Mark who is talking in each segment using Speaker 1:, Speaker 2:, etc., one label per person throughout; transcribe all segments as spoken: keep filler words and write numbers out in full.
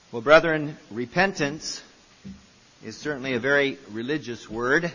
Speaker 1: Well, brethren, repentance is certainly a very religious word.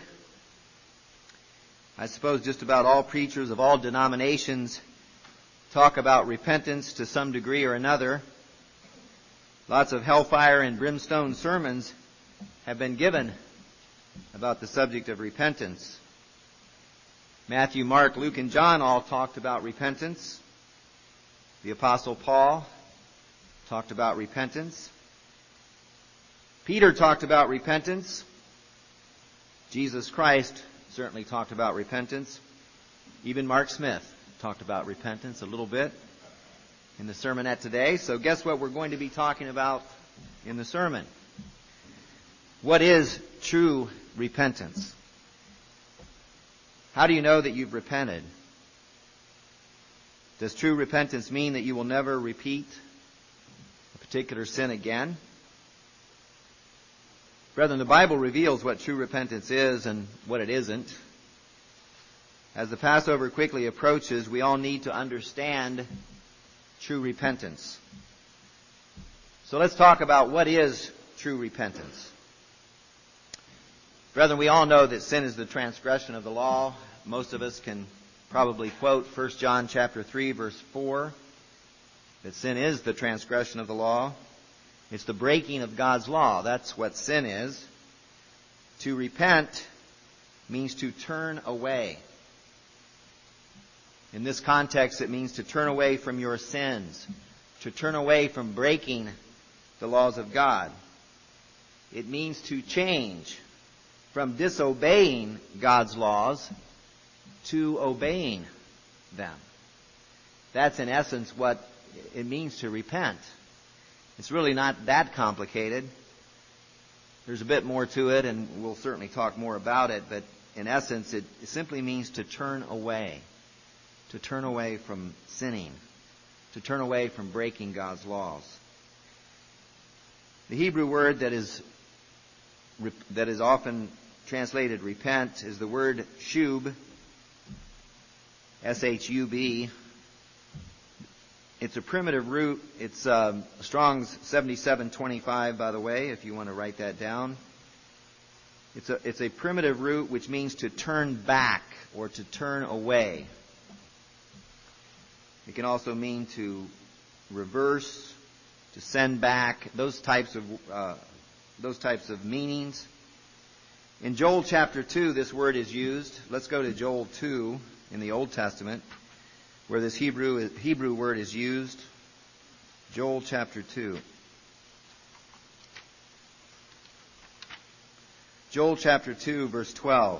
Speaker 1: I suppose just about all preachers of all denominations talk about repentance to some degree or another. Lots of hellfire and brimstone sermons have been given about the subject of repentance. Matthew, Mark, Luke, and John all talked about repentance. The Apostle Paul talked about repentance. Peter talked about repentance. Jesus Christ certainly talked about repentance. Even Mark Smith talked about repentance a little bit in the sermonette today. So guess what we're going to be talking about in the sermon? What is true repentance? How do you know that you've repented? Does true repentance mean that you will never repeat a particular sin again? Brethren, the Bible reveals what true repentance is and what it isn't. As the Passover quickly approaches, we all need to understand true repentance. So let's talk about what is true repentance. Brethren, we all know that sin is the transgression of the law. Most of us can probably quote First John chapter three, verse four, that sin is the transgression of the law. It's the breaking of God's law. That's what sin is. To repent means to turn away. In this context, it means to turn away from your sins, to turn away from breaking the laws of God. It means to change from disobeying God's laws to obeying them. That's in essence what it means to repent. It's really not that complicated. There's a bit more to it, and we'll certainly talk more about it, but in essence, it simply means to turn away. To turn away from sinning. To turn away from breaking God's laws. The Hebrew word that is that is often translated repent is the word shub, S H U B. It's a primitive root. It's um, Strong's seventy-seven twenty-five, by the way, if you want to write that down. It's a, it's a primitive root which means to turn back or to turn away. It can also mean to reverse, to send back, those types of uh, those types of meanings. In Joel chapter two, this word is used. Let's go to Joel two in the Old Testament, where this Hebrew Hebrew word is used. Joel chapter two. Joel chapter two, verse twelve.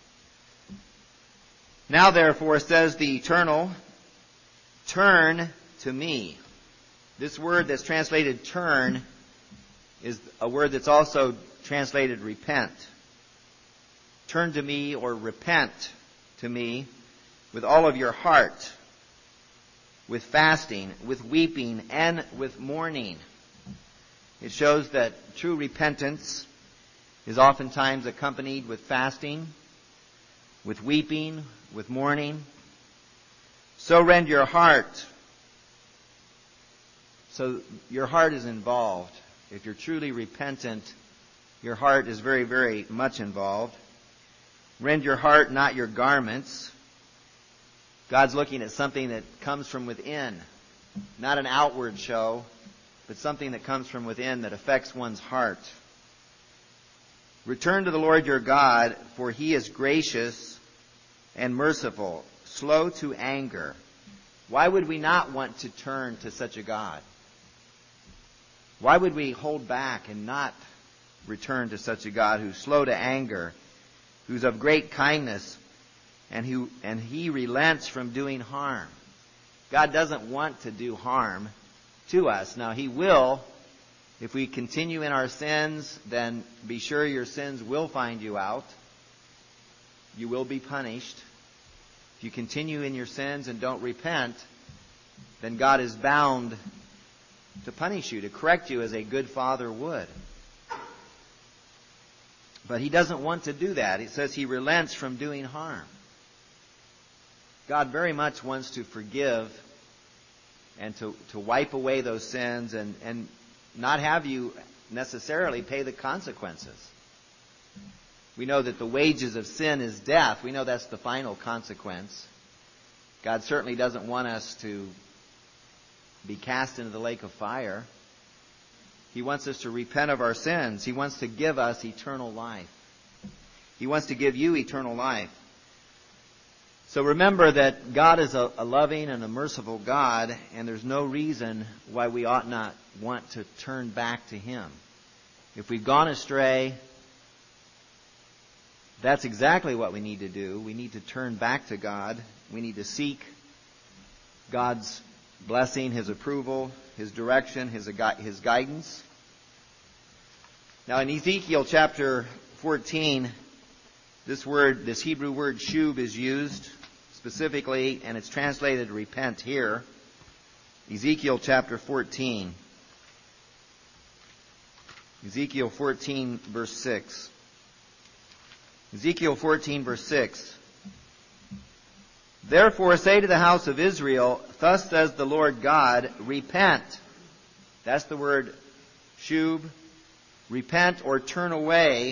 Speaker 1: Now therefore, says the Eternal, turn to me. This word that's translated turn is a word that's also translated repent. Turn to me or repent to me with all of your heart, with fasting, with weeping, and with mourning. It shows that true repentance is oftentimes accompanied with fasting, with weeping, with mourning. So rend your heart. So your heart is involved. If you're truly repentant, your heart is very, very much involved. Rend your heart, not your garments. God's looking at something that comes from within, not an outward show, but something that comes from within that affects one's heart. Return to the Lord your God, for He is gracious and merciful, slow to anger. Why would we not want to turn to such a God? Why would we hold back and not return to such a God who's slow to anger, who's of great kindness, and who and He relents from doing harm? God doesn't want to do harm to us. Now, He will. If we continue in our sins, then be sure your sins will find you out. You will be punished. If you continue in your sins and don't repent, then God is bound to punish you, to correct you as a good father would. But He doesn't want to do that. It says He relents from doing harm. God very much wants to forgive and to, to wipe away those sins and, and not have you necessarily pay the consequences. We know that the wages of sin is death. We know that's the final consequence. God certainly doesn't want us to be cast into the lake of fire. He wants us to repent of our sins. He wants to give us eternal life. He wants to give you eternal life. So remember that God is a, a loving and a merciful God, and there's no reason why we ought not want to turn back to Him. If we've gone astray, that's exactly what we need to do. We need to turn back to God. We need to seek God's blessing, His approval, His direction, His, His guidance. Now in Ezekiel chapter fourteen, this word, this Hebrew word shub is used specifically, and it's translated repent here. Ezekiel chapter fourteen. Ezekiel fourteen verse six. Ezekiel fourteen verse six. Therefore say to the house of Israel, thus says the Lord God, repent. That's the word shub. Repent or turn away.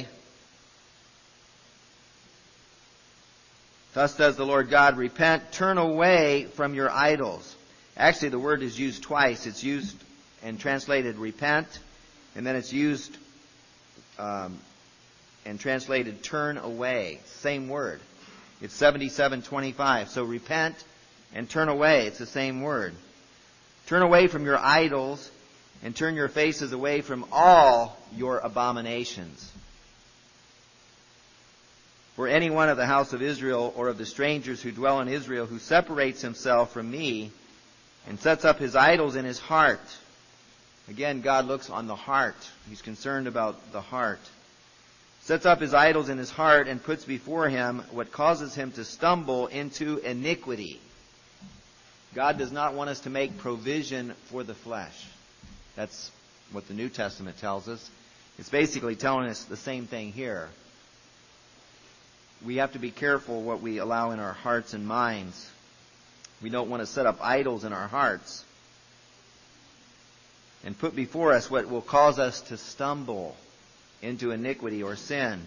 Speaker 1: Thus says the Lord God, repent, turn away from your idols. Actually, the word is used twice. It's used and translated repent, and then it's used um, and translated turn away. Same word. It's seventy-seven twenty-five. So repent and turn away. It's the same word. Turn away from your idols and turn your faces away from all your abominations. For any one of the house of Israel or of the strangers who dwell in Israel who separates himself from me and sets up his idols in his heart. Again, God looks on the heart. He's concerned about the heart. Sets up his idols in his heart and puts before him what causes him to stumble into iniquity. God does not want us to make provision for the flesh. That's what the New Testament tells us. It's basically telling us the same thing here. We have to be careful what we allow in our hearts and minds. We don't want to set up idols in our hearts and put before us what will cause us to stumble into iniquity or sin.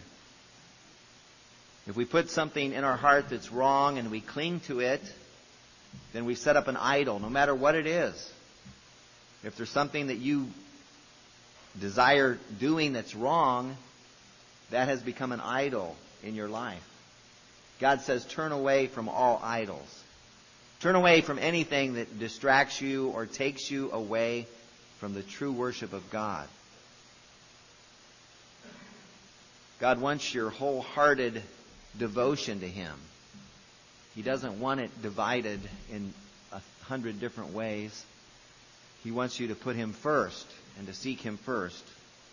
Speaker 1: If we put something in our heart that's wrong and we cling to it, then we set up an idol, no matter what it is. If there's something that you desire doing that's wrong, that has become an idol in your life. God says, turn away from all idols. Turn away from anything that distracts you or takes you away from the true worship of God. God wants your wholehearted devotion to Him. He doesn't want it divided in a hundred different ways. He wants you to put Him first and to seek Him first.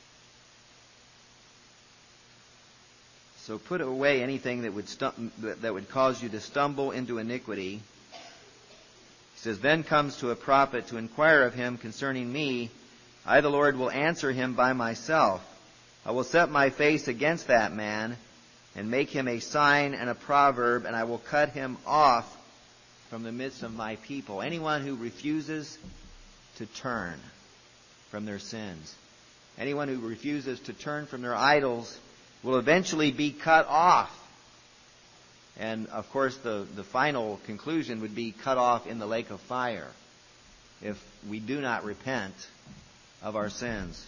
Speaker 1: So put away anything that would stum- that would cause you to stumble into iniquity. He says, then comes to a prophet to inquire of him concerning me. I, the Lord, will answer him by myself. I will set my face against that man and make him a sign and a proverb, and I will cut him off from the midst of my people. Anyone who refuses to turn from their sins, anyone who refuses to turn from their idols, will eventually be cut off. And, of course, the, the final conclusion would be cut off in the lake of fire if we do not repent of our sins.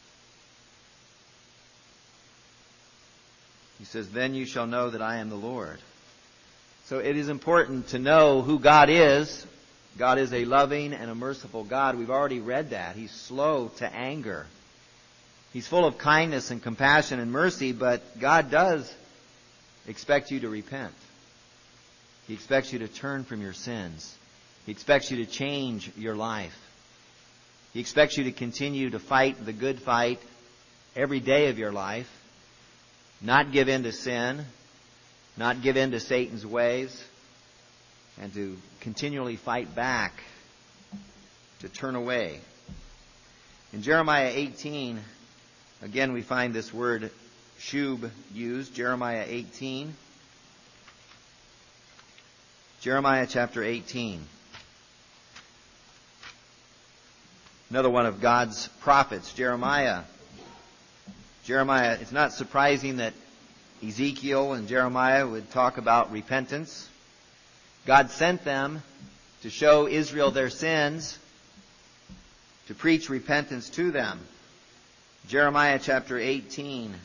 Speaker 1: He says, then you shall know that I am the Lord. So it is important to know who God is. God is a loving and a merciful God. We've already read that. He's slow to anger. He's full of kindness and compassion and mercy, but God does expect you to repent. He expects you to turn from your sins. He expects you to change your life. He expects you to continue to fight the good fight every day of your life, not give in to sin, not give in to Satan's ways, and to continually fight back, to turn away. In Jeremiah eighteen, again, we find this word shub used. Jeremiah eighteen. Jeremiah chapter eighteen. Another one of God's prophets, Jeremiah. Jeremiah, it's not surprising that Ezekiel and Jeremiah would talk about repentance. God sent them to show Israel their sins, to preach repentance to them. Jeremiah chapter eighteen.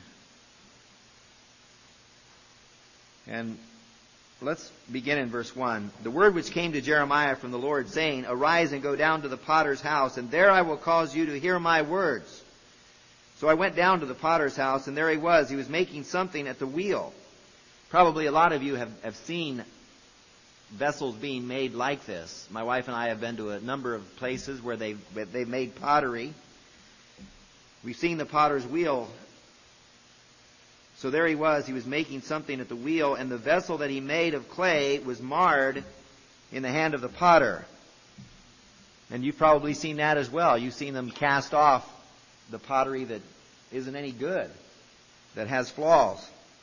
Speaker 1: And let's begin in verse one. The word which came to Jeremiah from the Lord, saying, Arise and go down to the potter's house, and there I will cause you to hear my words. So I went down to the potter's house, and there he was. He was making something at the wheel. Probably a lot of you have, have seen vessels being made like this. My wife and I have been to a number of places where they've, they've made pottery. We've seen the potter's wheel. So there he was. He was making something at the wheel, and the vessel that he made of clay was marred in the hand of the potter. And you've probably seen that as well. You've seen them cast off the pottery that isn't any good, that has flaws.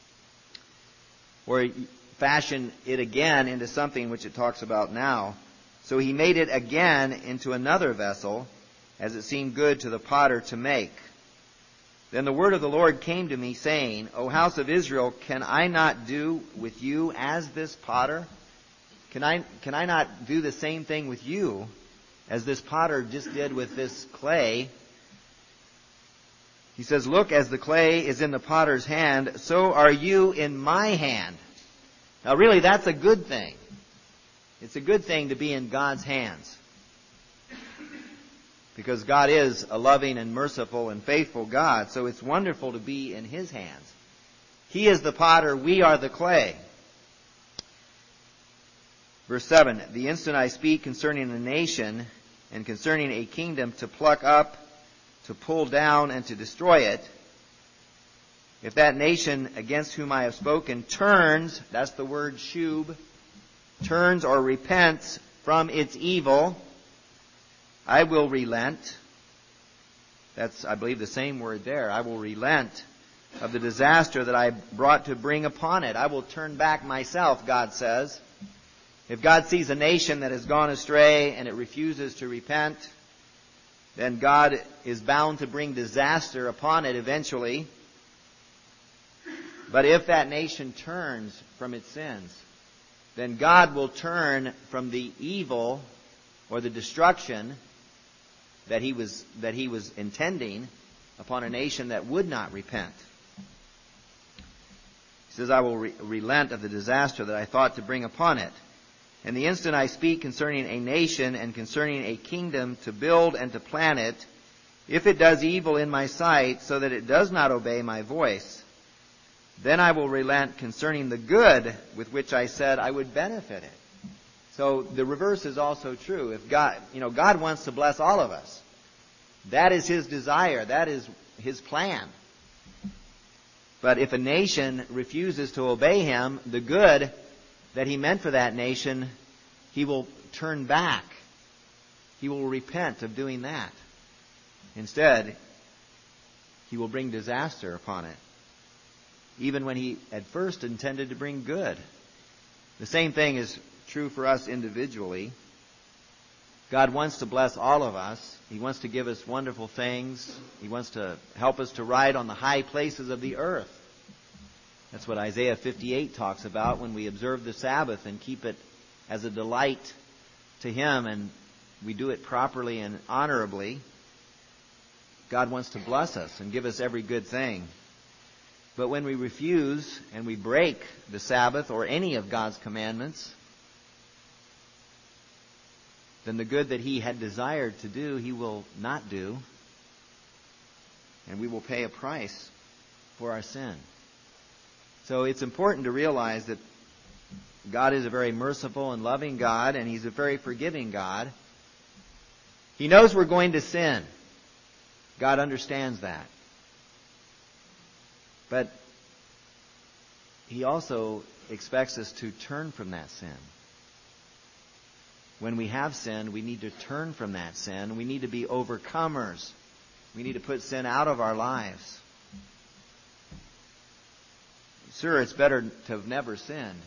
Speaker 1: Or fashion it again into something which it talks about now. So he made it again into another vessel, as it seemed good to the potter to make. Then the word of the Lord came to me, saying, O house of Israel, can I not do with you as this potter? Can I, can I not do the same thing with you as this potter just did with this clay? He says, Look, as the clay is in the potter's hand, so are you in my hand. Now really, that's a good thing. It's a good thing to be in God's hands. Because God is a loving and merciful and faithful God, so it's wonderful to be in His hands. He is the potter, we are the clay. Verse seven, The instant I speak concerning a nation and concerning a kingdom to pluck up, to pull down, and to destroy it, if that nation against whom I have spoken turns, that's the word shub, turns or repents from its evil, I will relent. That's, I believe, the same word there. I will relent of the disaster that I brought to bring upon it. I will turn back myself, God says. If God sees a nation that has gone astray and it refuses to repent, then God is bound to bring disaster upon it eventually. But if that nation turns from its sins, then God will turn from the evil or the destruction that he was that he was intending upon a nation that would not repent. He says, I will re- relent of the disaster that I thought to bring upon it. And the instant I speak concerning a nation and concerning a kingdom to build and to plan it, if it does evil in my sight so that it does not obey my voice, then I will relent concerning the good with which I said I would benefit it. So the reverse is also true. If God, you know, God wants to bless all of us. That is His desire. That is His plan. But if a nation refuses to obey Him, the good that He meant for that nation, He will turn back. He will repent of doing that. Instead, He will bring disaster upon it, even when He at first intended to bring good. The same thing is true for us individually. God wants to bless all of us. He wants to give us wonderful things. He wants to help us to ride on the high places of the earth. That's what Isaiah fifty-eight talks about when we observe the Sabbath and keep it as a delight to Him, and we do it properly and honorably. God wants to bless us and give us every good thing. But when we refuse and we break the Sabbath or any of God's commandments, then the good that He had desired to do, He will not do. And we will pay a price for our sin. So it's important to realize that God is a very merciful and loving God, and He's a very forgiving God. He knows we're going to sin. God understands that. But He also expects us to turn from that sin. When we have sinned, we need to turn from that sin. We need to be overcomers. We need to put sin out of our lives. Sure, it's better to have never sinned,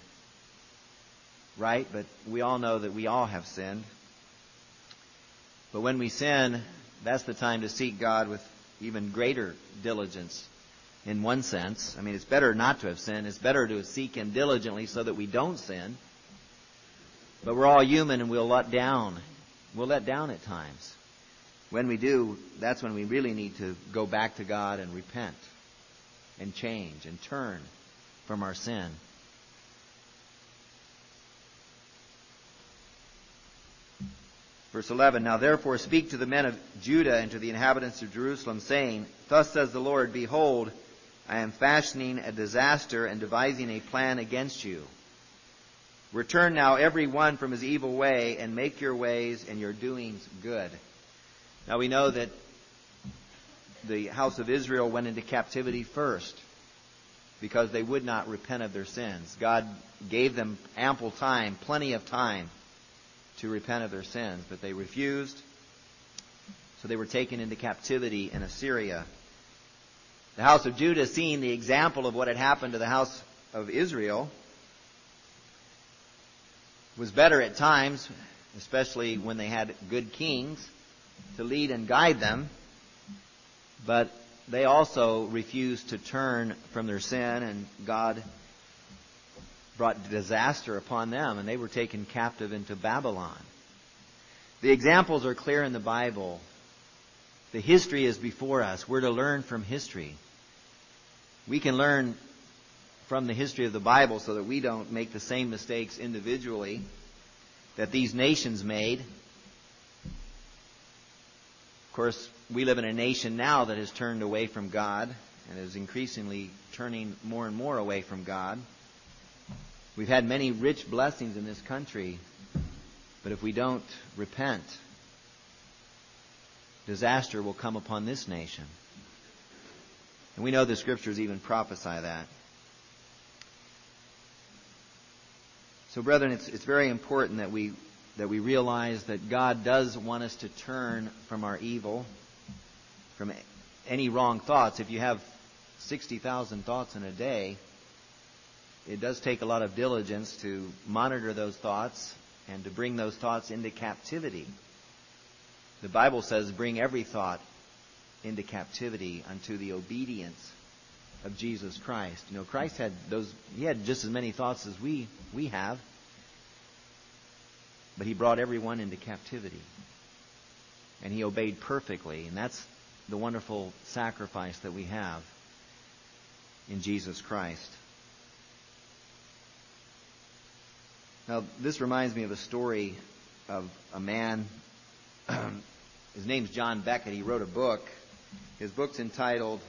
Speaker 1: right? But we all know that we all have sinned. But when we sin, that's the time to seek God with even greater diligence in one sense. I mean, it's better not to have sinned. It's better to seek Him diligently so that we don't sin. But we're all human and we'll let down. We'll let down at times. When we do, that's when we really need to go back to God and repent and change and turn from our sin. Verse eleven, now therefore speak to the men of Judah and to the inhabitants of Jerusalem, saying, thus says the Lord, behold, I am fashioning a disaster and devising a plan against you. Return now every one from his evil way, and make your ways and your doings good. Now we know that the house of Israel went into captivity first because they would not repent of their sins. God gave them ample time, plenty of time, to repent of their sins, but they refused. So they were taken into captivity in Assyria. The house of Judah, seeing the example of what had happened to the house of Israel, was better at times, especially when they had good kings to lead and guide them. But they also refused to turn from their sin, and God brought disaster upon them, and they were taken captive into Babylon. The examples are clear in the Bible. The history is before us. We're to learn from history. We can learn from the history of the Bible so that we don't make the same mistakes individually that these nations made. Of course, we live in a nation now that has turned away from God and is increasingly turning more and more away from God. We've had many rich blessings in this country, but if we don't repent, disaster will come upon this nation. And we know the Scriptures even prophesy that. So, brethren, it's, it's very important that we that we realize that God does want us to turn from our evil, from any wrong thoughts. If you have sixty thousand thoughts in a day, it does take a lot of diligence to monitor those thoughts and to bring those thoughts into captivity. The Bible says, bring every thought into captivity unto the obedience of Jesus Christ. You know, Christ had those, He had just as many thoughts as we, we have, but He brought everyone into captivity. And He obeyed perfectly, and that's the wonderful sacrifice that we have in Jesus Christ. Now, this reminds me of a story of a man. His name's John Beckett. He wrote a book. His book's entitled,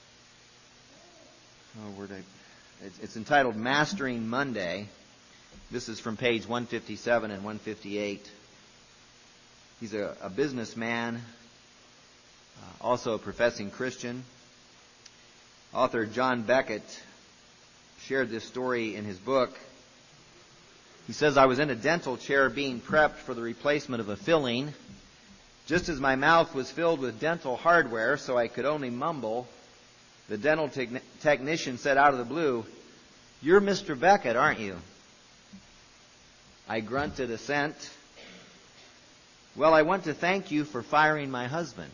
Speaker 1: oh, where did I, it's, it's entitled Mastering Monday. This is from page one fifty-seven and one fifty-eight. He's a, a businessman, uh, also a professing Christian. Author John Beckett shared this story in his book. He says, I was in a dental chair being prepped for the replacement of a filling. Just as my mouth was filled with dental hardware, so I could only mumble, the dental te- technician said out of the blue, "You're Mister Beckett, aren't you?" I grunted assent. "Well, I want to thank you for firing my husband."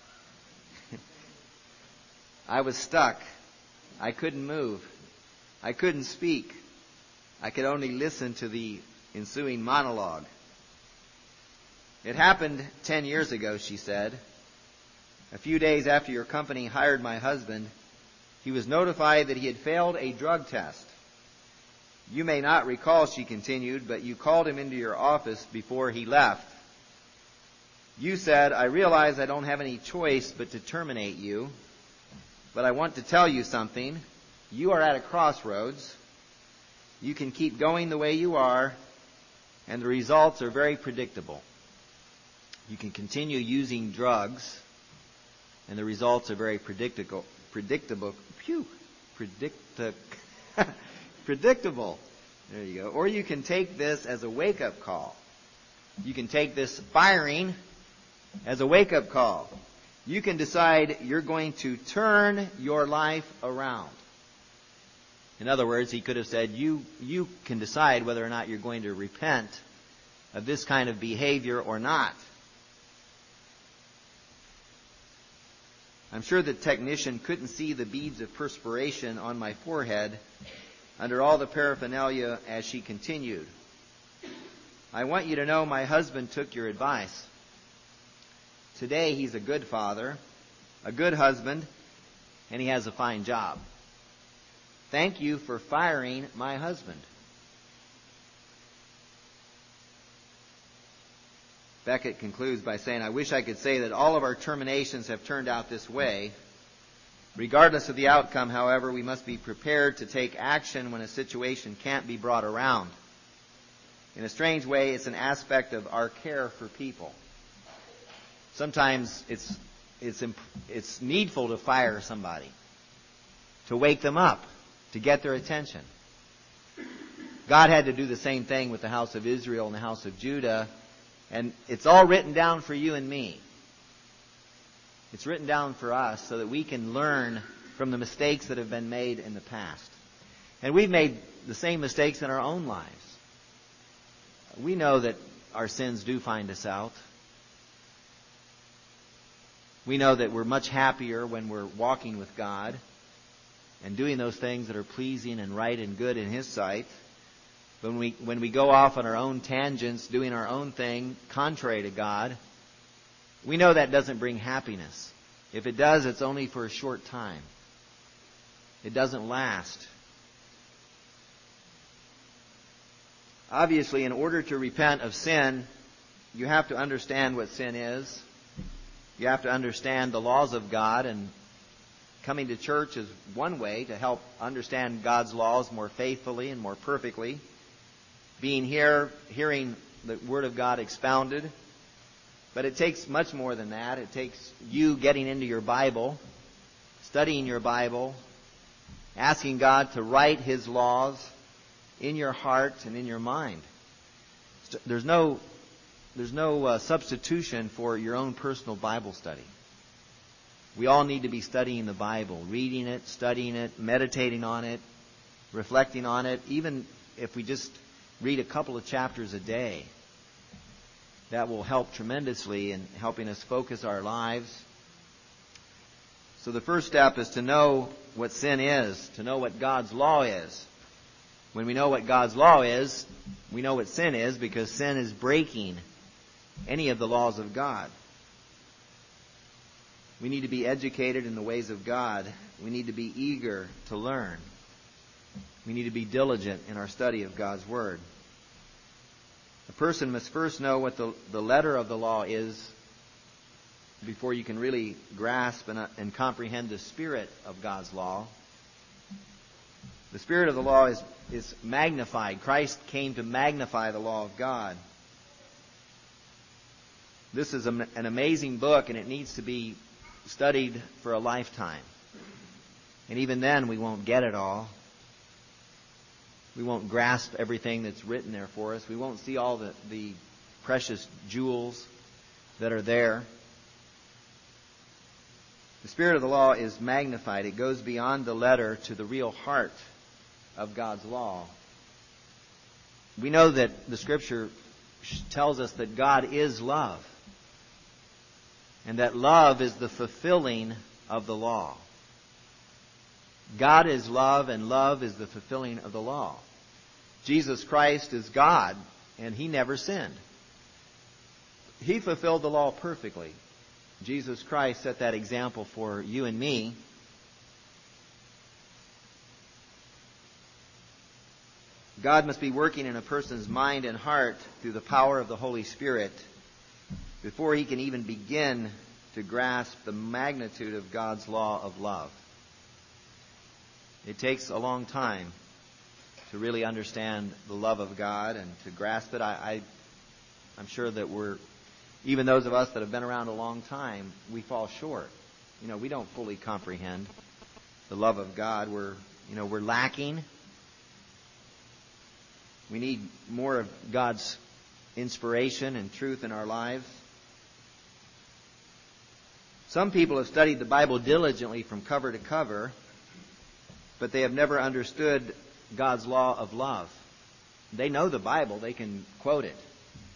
Speaker 1: I was stuck. I couldn't move. I couldn't speak. I could only listen to the ensuing monologue. "It happened ten years ago," she said. "A few days after your company hired my husband, he was notified that he had failed a drug test. You may not recall," she continued, "but you called him into your office before he left. You said, 'I realize I don't have any choice but to terminate you, but I want to tell you something. You are at a crossroads. You can keep going the way you are, and the results are very predictable. You can continue using drugs, and the results are very predictable. Predictable. Phew. Predict. Predictable. There you go. Or you can take this as a wake-up call. You can take this firing as a wake-up call. You can decide you're going to turn your life around." In other words, he could have said, you, you can decide whether or not you're going to repent of this kind of behavior or not. I'm sure the technician couldn't see the beads of perspiration on my forehead under all the paraphernalia as she continued. I want you to know my husband took your advice. Today he's a good father, a good husband, and he has a fine job. Thank you for firing my husband. Beckett concludes by saying, I wish I could say that all of our terminations have turned out this way. Regardless of the outcome, however, we must be prepared to take action when a situation can't be brought around. In a strange way, it's an aspect of our care for people. Sometimes it's it's it's needful to fire somebody, to wake them up, to get their attention. God had to do the same thing with the house of Israel and the house of Judah, and it's all written down for you and me. It's written down for us so that we can learn from the mistakes that have been made in the past. And we've made the same mistakes in our own lives. We know that our sins do find us out. We know that we're much happier when we're walking with God and doing those things that are pleasing and right and good in His sight. But when we, when we go off on our own tangents, doing our own thing contrary to God, we know that doesn't bring happiness. If it does, it's only for a short time. It doesn't last. Obviously, in order to repent of sin, you have to understand what sin is. You have to understand the laws of God, and coming to church is one way to help understand God's laws more faithfully and more perfectly. Being here, hearing the Word of God expounded. But it takes much more than that. It takes you getting into your Bible, studying your Bible, asking God to write His laws in your heart and in your mind. There's no, there's no uh, substitution for your own personal Bible study. We all need to be studying the Bible, reading it, studying it, meditating on it, reflecting on it, even if we just read a couple of chapters a day. That will help tremendously in helping us focus our lives. So the first step is to know what sin is, to know what God's law is. When we know what God's law is, we know what sin is, because sin is breaking any of the laws of God. We need to be educated in the ways of God. We need to be eager to learn. We need to be diligent in our study of God's Word. A person must first know what the, the letter of the law is before you can really grasp and, uh, and comprehend the spirit of God's law. The spirit of the law is, is magnified. Christ came to magnify the law of God. This is a, an amazing book, and it needs to be studied for a lifetime. And even then, we won't get it all. We won't grasp everything that's written there for us. We won't see all the, the precious jewels that are there. The spirit of the law is magnified. It goes beyond the letter to the real heart of God's law. We know that the Scripture tells us that God is love, and that love is the fulfilling of the law. God is love, and love is the fulfilling of the law. Jesus Christ is God, and He never sinned. He fulfilled the law perfectly. Jesus Christ set that example for you and me. God must be working in a person's mind and heart through the power of the Holy Spirit before he can even begin to grasp the magnitude of God's law of love. It takes a long time to really understand the love of God and to grasp it. I, I, I'm sure that we're, even those of us that have been around a long time, we fall short. You know, we don't fully comprehend the love of God. We're, you know, we're lacking. We need more of God's inspiration and truth in our lives. Some people have studied the Bible diligently from cover to cover, but they have never understood God's law of love. They know the Bible. They can quote it.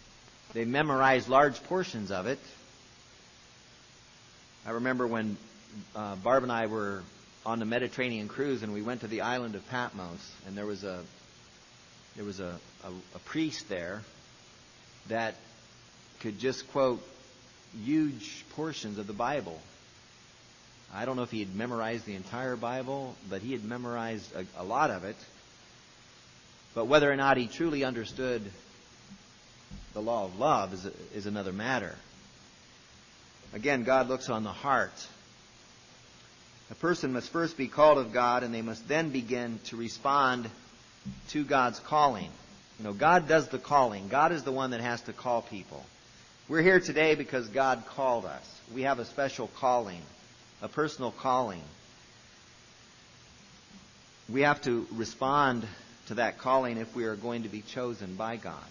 Speaker 1: They memorize large portions of it. I remember when uh, Barb and I were on the Mediterranean cruise, and we went to the island of Patmos, and there was a there was a, a, a priest there that could just quote huge portions of the Bible. I don't know if he had memorized the entire Bible, but he had memorized a, a lot of it. But whether or not he truly understood the law of love is, a, is another matter. Again, God looks on the heart. A person must first be called of God, and they must then begin to respond to God's calling. You know, God does the calling. God is the one that has to call people. We're here today because God called us. We have a special calling, a personal calling. We have to respond to that calling if we are going to be chosen by God.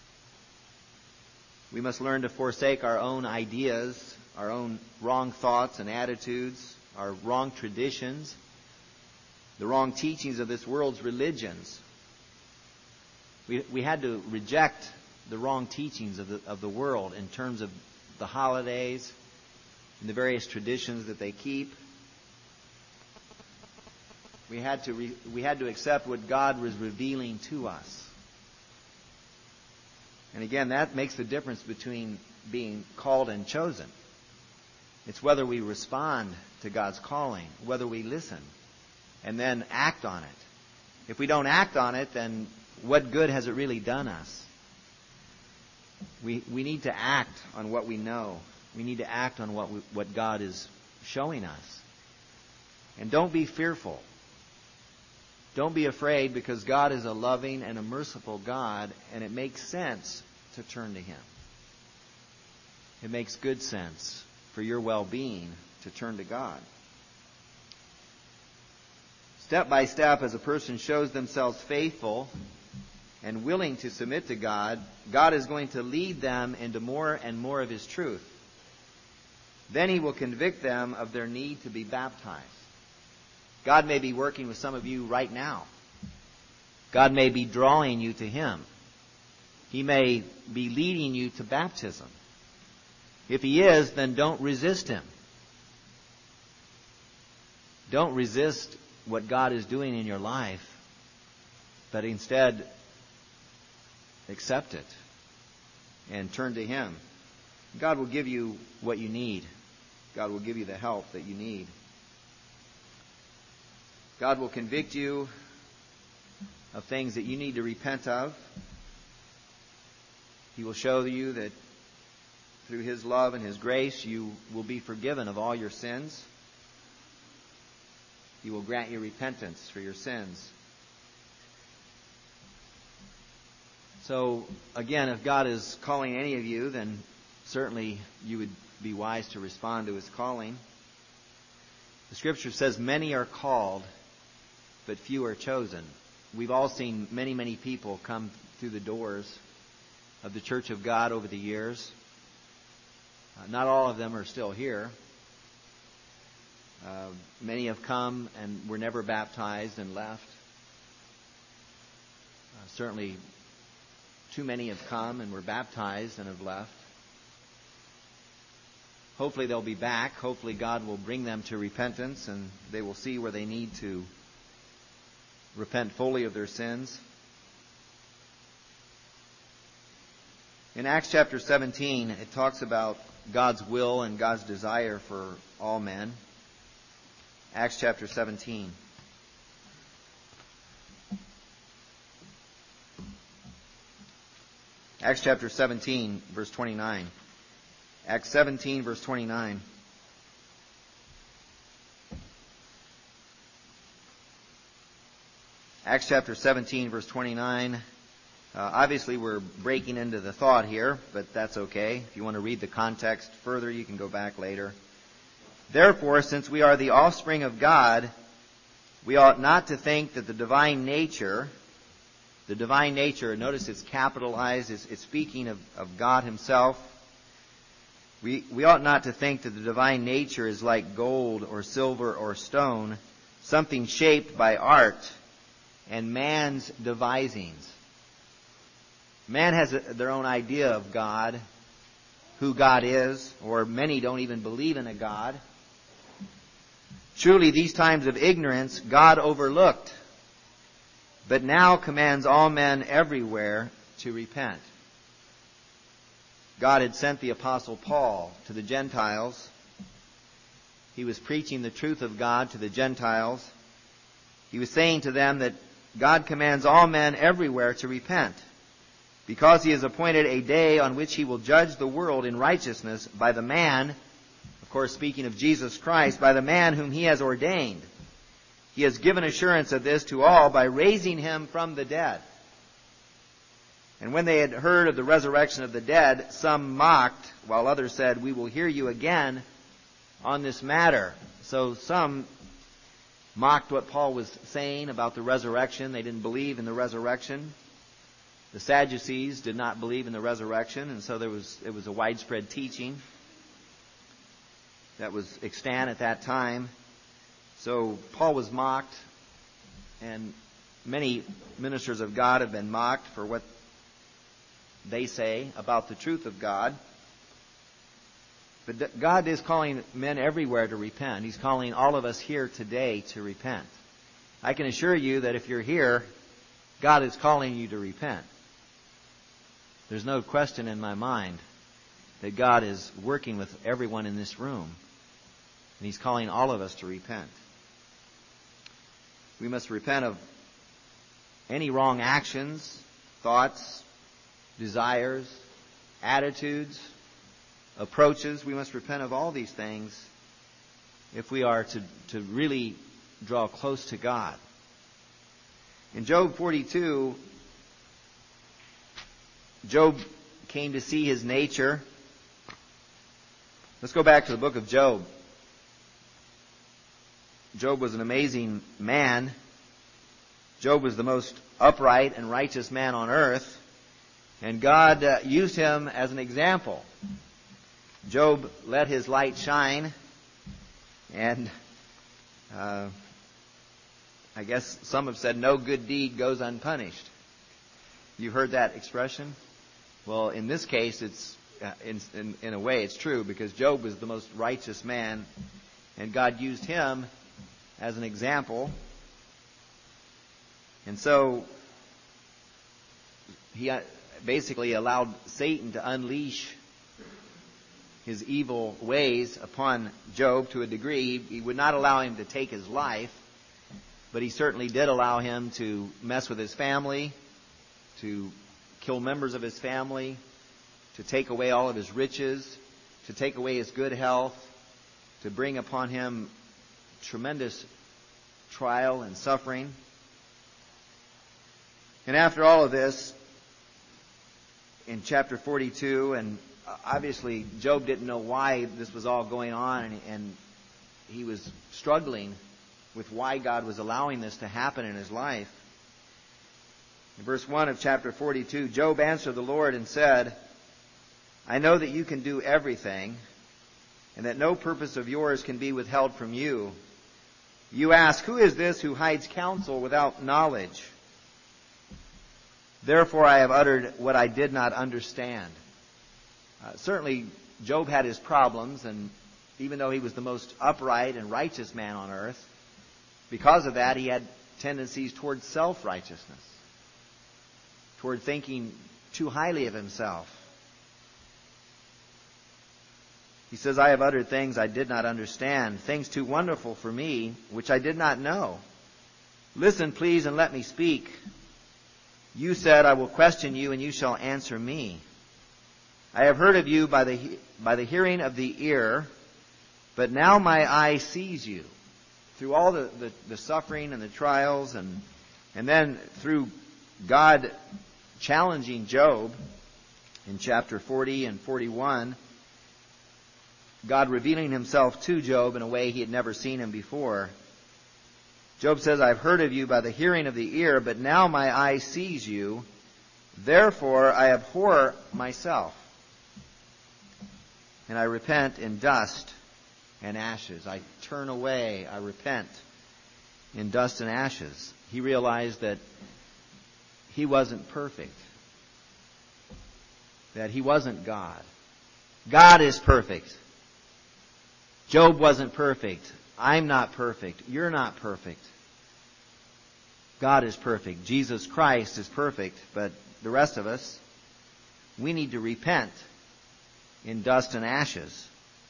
Speaker 1: We must learn to forsake our own ideas, our own wrong thoughts and attitudes, our wrong traditions, the wrong teachings of this world's religions. We, we had to reject the wrong teachings of the, of the world in terms of the holidays and the various traditions that they keep. We had to re, we had to accept what God was revealing to us. And again, that makes the difference between being called and chosen. It's whether we respond to God's calling, whether we listen, and then act on it. If we don't act on it, then what good has it really done us? We we need to act on what we know. We need to act on what we, what God is showing us. And don't be fearful. Don't be afraid, because God is a loving and a merciful God, and it makes sense to turn to Him. It makes good sense for your well-being to turn to God. Step by step, as a person shows themselves faithful and willing to submit to God, God is going to lead them into more and more of His truth. Then He will convict them of their need to be baptized. God may be working with some of you right now. God may be drawing you to Him. He may be leading you to baptism. If He is, then don't resist Him. Don't resist what God is doing in your life, but instead accept it and turn to Him. God will give you what you need. God will give you the help that you need. God will convict you of things that you need to repent of. He will show you that through His love and His grace, you will be forgiven of all your sins. He will grant you repentance for your sins. So, again, if God is calling any of you, then certainly you would be wise to respond to His calling. The Scripture says, many are called, but few are chosen. We've all seen many, many people come through the doors of the Church of God over the years. Uh, not all of them are still here. Uh, many have come and were never baptized and left. Uh, certainly, too many have come and were baptized and have left. Hopefully they'll be back. Hopefully God will bring them to repentance, and they will see where they need to repent fully of their sins. In Acts chapter seventeen, it talks about God's will and God's desire for all men. Acts chapter seventeen. Acts chapter seventeen, verse twenty-nine. Acts seventeen, verse twenty-nine. Acts chapter seventeen, verse twenty-nine. Uh, obviously, we're breaking into the thought here, but that's okay. If you want to read the context further, you can go back later. Therefore, since we are the offspring of God, we ought not to think that the divine nature, the divine nature, notice it's capitalized, it's, it's speaking of, of God Himself. We, we ought not to think that the divine nature is like gold or silver or stone, something shaped by art and man's devisings. Man has a, their own idea of God, who God is, or many don't even believe in a God. Truly, these times of ignorance God overlooked, but now commands all men everywhere to repent. God had sent the Apostle Paul to the Gentiles. He was preaching the truth of God to the Gentiles. He was saying to them that God commands all men everywhere to repent, because He has appointed a day on which He will judge the world in righteousness by the man, of course speaking of Jesus Christ, by the man whom He has ordained. He has given assurance of this to all by raising Him from the dead. And when they had heard of the resurrection of the dead, some mocked, while others said, "We will hear you again on this matter." So some mocked what Paul was saying about the resurrection. They didn't believe in the resurrection. The Sadducees did not believe in the resurrection, and so there was it was a widespread teaching that was extant at that time. So Paul was mocked, and many ministers of God have been mocked for what they say about the truth of God. But God is calling men everywhere to repent. He's calling all of us here today to repent. I can assure you that if you're here, God is calling you to repent. There's no question in my mind that God is working with everyone in this room. And He's calling all of us to repent. We must repent of any wrong actions, thoughts, desires, attitudes, approaches. We must repent of all these things if we are to, to really draw close to God. In Job forty-two, Job came to see his nature. Let's go back to the book of Job. Job was an amazing man. Job was the most upright and righteous man on earth. And God uh, used him as an example. Job let his light shine. And uh, I guess some have said no good deed goes unpunished. You've heard that expression? Well, in this case, it's uh, in, in, in a way it's true, because Job was the most righteous man, and God used him as an example. And so he basically allowed Satan to unleash his evil ways upon Job to a degree. He would not allow him to take his life, but he certainly did allow him to mess with his family, to kill members of his family, to take away all of his riches, to take away his good health, to bring upon him tremendous trial and suffering. And after all of this, in chapter forty-two, and obviously Job didn't know why this was all going on, and, and he was struggling with why God was allowing this to happen in his life. In verse one of chapter forty-two, Job answered the Lord and said, "I know that you can do everything, and that no purpose of yours can be withheld from you. You ask, who is this who hides counsel without knowledge? Therefore I have uttered what I did not understand." Uh, certainly, Job had his problems, and even though he was the most upright and righteous man on earth, because of that, he had tendencies toward self-righteousness, toward thinking too highly of himself. He says, "I have uttered things I did not understand, things too wonderful for me, which I did not know. Listen, please, and let me speak. You said, I will question you, and you shall answer me. I have heard of you by the by the hearing of the ear, but now my eye sees you." Through all the, the, the suffering and the trials, and and then through God challenging Job in chapter forty and forty-one, God revealing himself to Job in a way he had never seen him before. Job says, "I've heard of you by the hearing of the ear, but now my eye sees you. Therefore I abhor myself, and I repent in dust and ashes." I turn away, I repent in dust and ashes. He realized that he wasn't perfect, that he wasn't God. God is perfect. Job wasn't perfect. I'm not perfect. You're not perfect. God is perfect. Jesus Christ is perfect. But the rest of us, we need to repent in dust and ashes.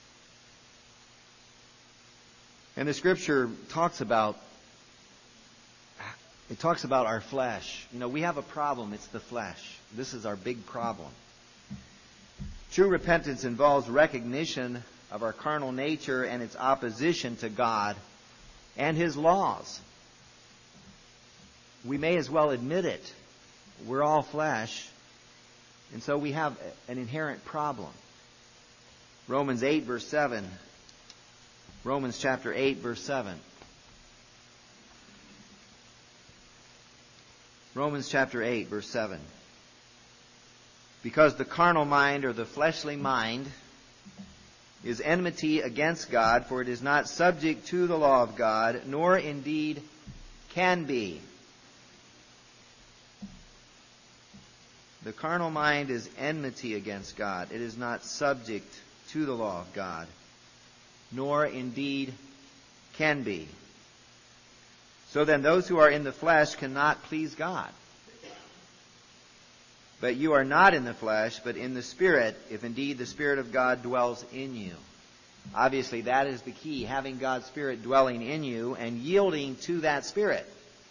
Speaker 1: And the Scripture talks about, it talks about our flesh. You know, we have a problem. It's the flesh. This is our big problem. True repentance involves recognition of our carnal nature and its opposition to God and His laws. We may as well admit it. We're all flesh, and so we have an inherent problem. Romans eight, verse seven. Romans chapter eight, verse seven. Romans chapter eight, verse seven. Because the carnal mind, or the fleshly mind, is enmity against God, for it is not subject to the law of God, nor indeed can be. The carnal mind is enmity against God. It is not subject to the law of God, nor indeed can be. So then those who are in the flesh cannot please God. But you are not in the flesh, but in the Spirit, if indeed the Spirit of God dwells in you. Obviously, that is the key, having God's Spirit dwelling in you and yielding to that Spirit.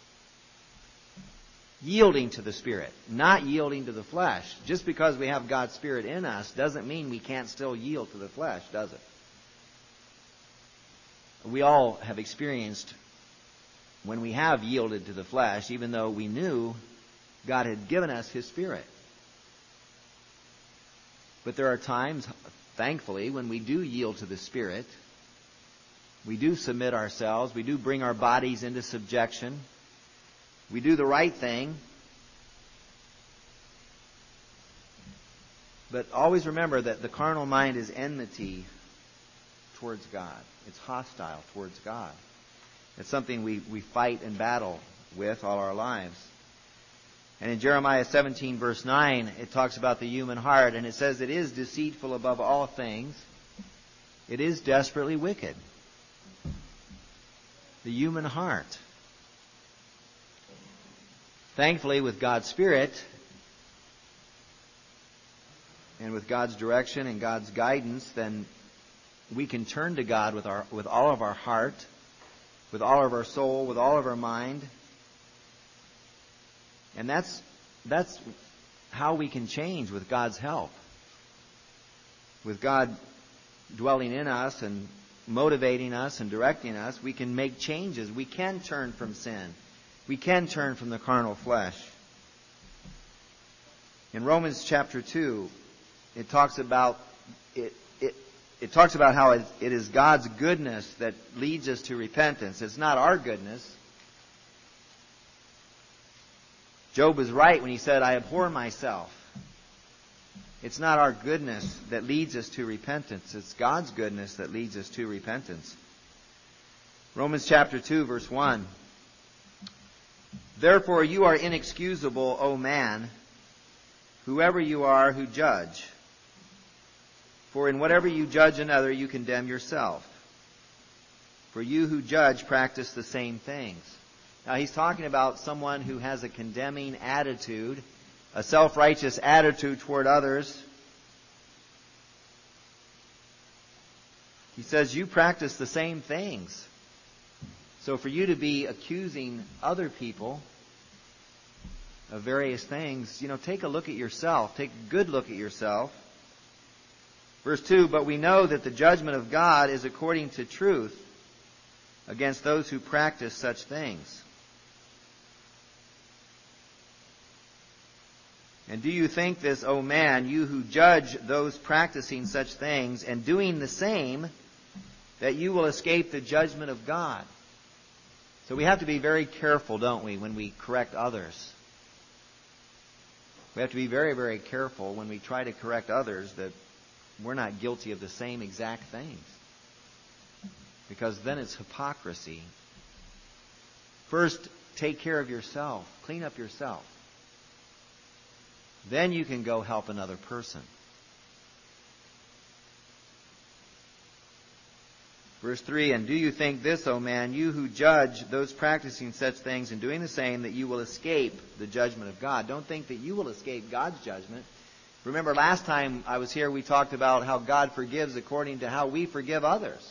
Speaker 1: Yielding to the Spirit, not yielding to the flesh. Just because we have God's Spirit in us doesn't mean we can't still yield to the flesh, does it? We all have experienced when we have yielded to the flesh, even though we knew God had given us His Spirit. But there are times, thankfully, when we do yield to the Spirit. We do submit ourselves. We do bring our bodies into subjection. We do the right thing. But always remember that the carnal mind is enmity towards God. It's hostile towards God. It's something we, we fight and battle with all our lives. And in Jeremiah seventeen, verse nine, it talks about the human heart, and it says it is deceitful above all things. It is desperately wicked. The human heart. Thankfully, with God's Spirit, and with God's direction and God's guidance, then we can turn to God with our with all of our heart, with all of our soul, with all of our mind. And that's that's how we can change with God's help. With God dwelling in us and motivating us and directing us, we can make changes. We can turn from sin. We can turn from the carnal flesh. In Romans chapter two, it talks about it. It, it talks about how it, it is God's goodness that leads us to repentance. It's not our goodness. Job was right when he said, "I abhor myself." It's not our goodness that leads us to repentance. It's God's goodness that leads us to repentance. Romans chapter two, verse one. Therefore you are inexcusable, O man, whoever you are who judge. For in whatever you judge another, you condemn yourself. For you who judge practice the same things. Now he's talking about someone who has a condemning attitude, a self-righteous attitude toward others. He says you practice the same things. So for you to be accusing other people of various things, you know, take a look at yourself. Take a good look at yourself. Verse two, but we know that the judgment of God is according to truth against those who practice such things. And do you think this, O man, you who judge those practicing such things and doing the same, that you will escape the judgment of God? So we have to be very careful, don't we, when we correct others. We have to be very, very careful when we try to correct others that we're not guilty of the same exact things. Because then it's hypocrisy. First, take care of yourself. Clean up yourself. Then you can go help another person. Verse three, and do you think this, O man, you who judge those practicing such things and doing the same, that you will escape the judgment of God? Don't think that you will escape God's judgment. Remember last time I was here, we talked about how God forgives according to how we forgive others.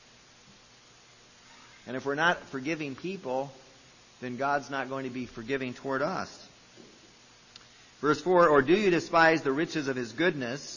Speaker 1: And if we're not forgiving people, then God's not going to be forgiving toward us. Verse four, or do you despise the riches of his goodness,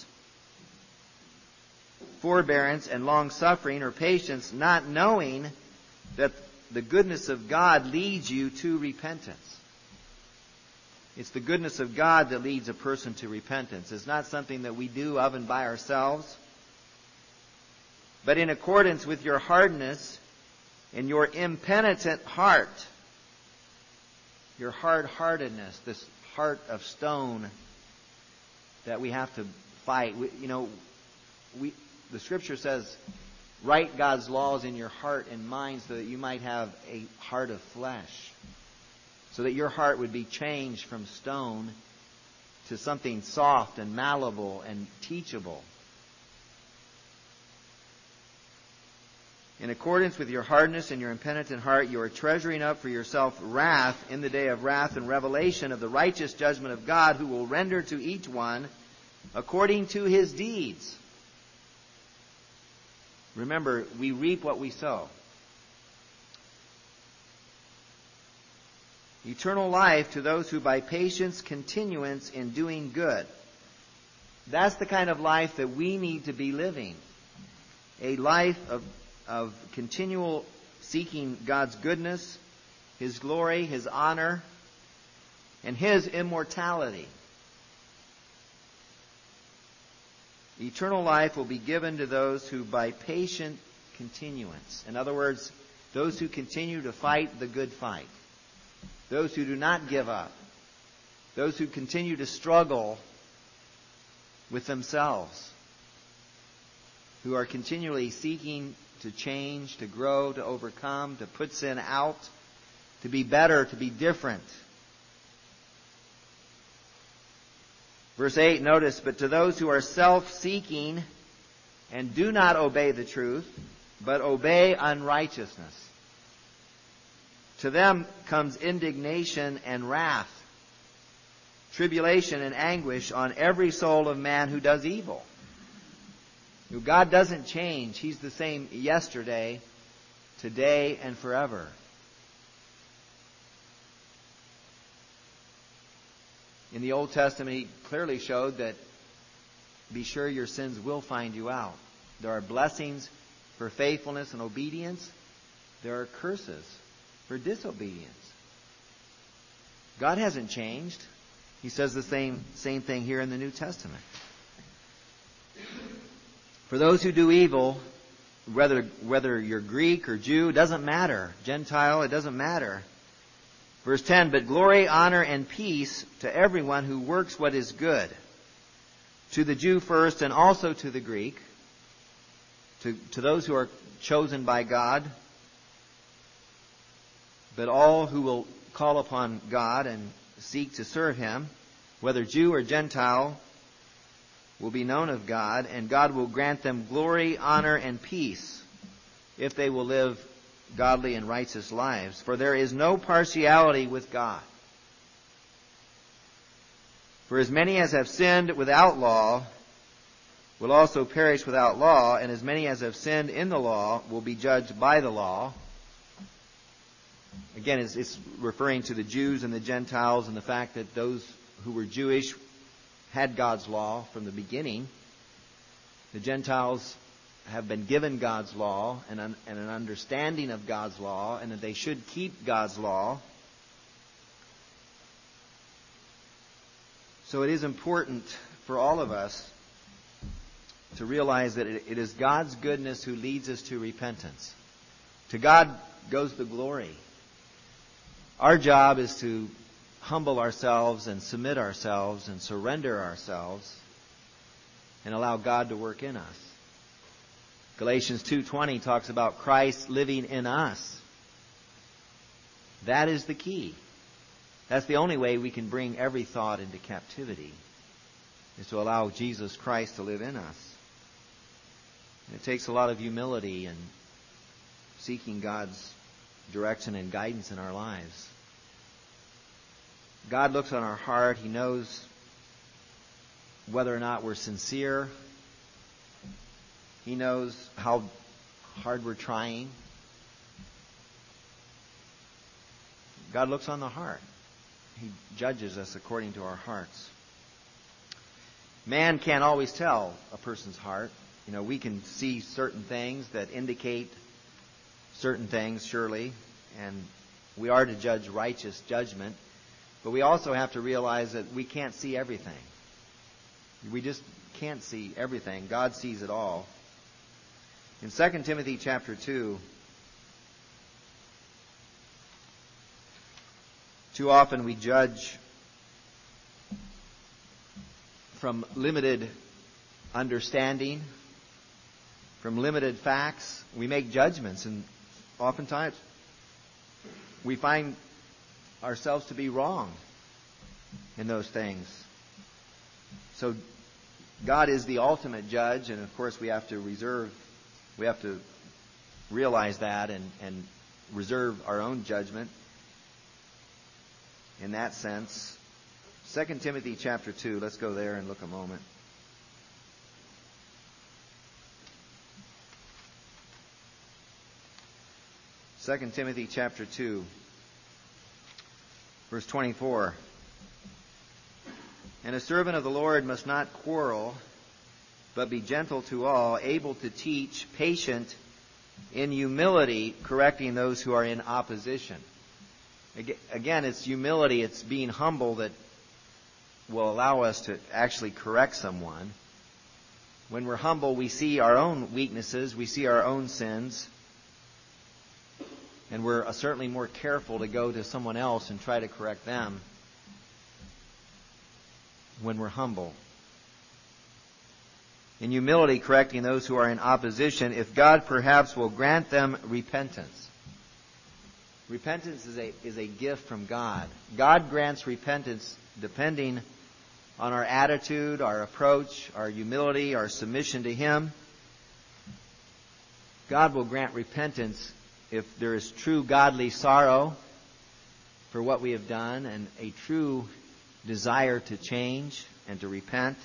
Speaker 1: forbearance, and long-suffering, or patience, not knowing that the goodness of God leads you to repentance? It's the goodness of God that leads a person to repentance. It's not something that we do of and by ourselves. But in accordance with your hardness and your impenitent heart, your hard-heartedness, this heart of stone that we have to fight. We, you know, we the Scripture says, write God's laws in your heart and mind so that you might have a heart of flesh. So that your heart would be changed from stone to something soft and malleable and teachable. In accordance with your hardness and your impenitent heart, you are treasuring up for yourself wrath in the day of wrath and revelation of the righteous judgment of God, who will render to each one according to his deeds. Remember, we reap what we sow. Eternal life to those who by patience continuance in doing good. That's the kind of life that we need to be living. A life of, of continual seeking God's goodness, his glory, his honor, and his immortality. Eternal life will be given to those who by patient continuance. In other words, those who continue to fight the good fight. Those who do not give up. Those who continue to struggle with themselves. Who are continually seeking to change, to grow, to overcome, to put sin out, to be better, to be different. Verse eight, notice, but to those who are self-seeking and do not obey the truth, but obey unrighteousness, to them comes indignation and wrath, tribulation and anguish on every soul of man who does evil. God doesn't change. He's the same yesterday, today, and forever. In the Old Testament, he clearly showed that be sure your sins will find you out. There are blessings for faithfulness and obedience. There are curses for disobedience. God hasn't changed. He says the same, same thing here in the New Testament. For those who do evil, whether, whether you're Greek or Jew, it doesn't matter. Gentile, it doesn't matter. Verse ten, but glory, honor, and peace to everyone who works what is good. To the Jew first and also to the Greek. To, to those who are chosen by God. But all who will call upon God and seek to serve Him, whether Jew or Gentile, will be known of God, and God will grant them glory, honor, and peace if they will live godly and righteous lives. For there is no partiality with God. For as many as have sinned without law will also perish without law, and as many as have sinned in the law will be judged by the law. Again, it's, it's referring to the Jews and the Gentiles and the fact that those who were Jewish had God's law from the beginning. The Gentiles have been given God's law and an, and an understanding of God's law, and that they should keep God's law. So it is important for all of us to realize that it, it is God's goodness who leads us to repentance. To God goes the glory. Our job is to humble ourselves and submit ourselves and surrender ourselves and allow God to work in us. Galatians two twenty talks about Christ living in us. That is the key. That's the only way we can bring every thought into captivity, is to allow Jesus Christ to live in us. And it takes a lot of humility and seeking God's direction and guidance in our lives. God looks on our heart. He knows whether or not we're sincere. He knows how hard we're trying. God looks on the heart. He judges us according to our hearts. Man can't always tell a person's heart. You know, we can see certain things that indicate certain things, surely, and we are to judge righteous judgment, but we also have to realize that we can't see everything. We just can't see everything. God sees it all. In Second Timothy chapter two, too often we judge from limited understanding, from limited facts. We make judgments, and oftentimes we find ourselves to be wrong in those things. So God is the ultimate judge, and of course we have to reserve, we have to realize that and, and reserve our own judgment in that sense. Second Timothy chapter two, let's go there and look a moment. Second Timothy chapter two, verse twenty-four. And a servant of the Lord must not quarrel, but be gentle to all, able to teach, patient in humility, correcting those who are in opposition. Again, it's humility, it's being humble that will allow us to actually correct someone. When we're humble, we see our own weaknesses, we see our own sins, and we're certainly more careful to go to someone else and try to correct them when we're humble. In humility, correcting those who are in opposition, if God perhaps will grant them repentance. Repentance is a, is a gift from God. God grants repentance depending on our attitude, our approach, our humility, our submission to Him. God will grant repentance if there is true godly sorrow for what we have done and a true desire to change and to repent.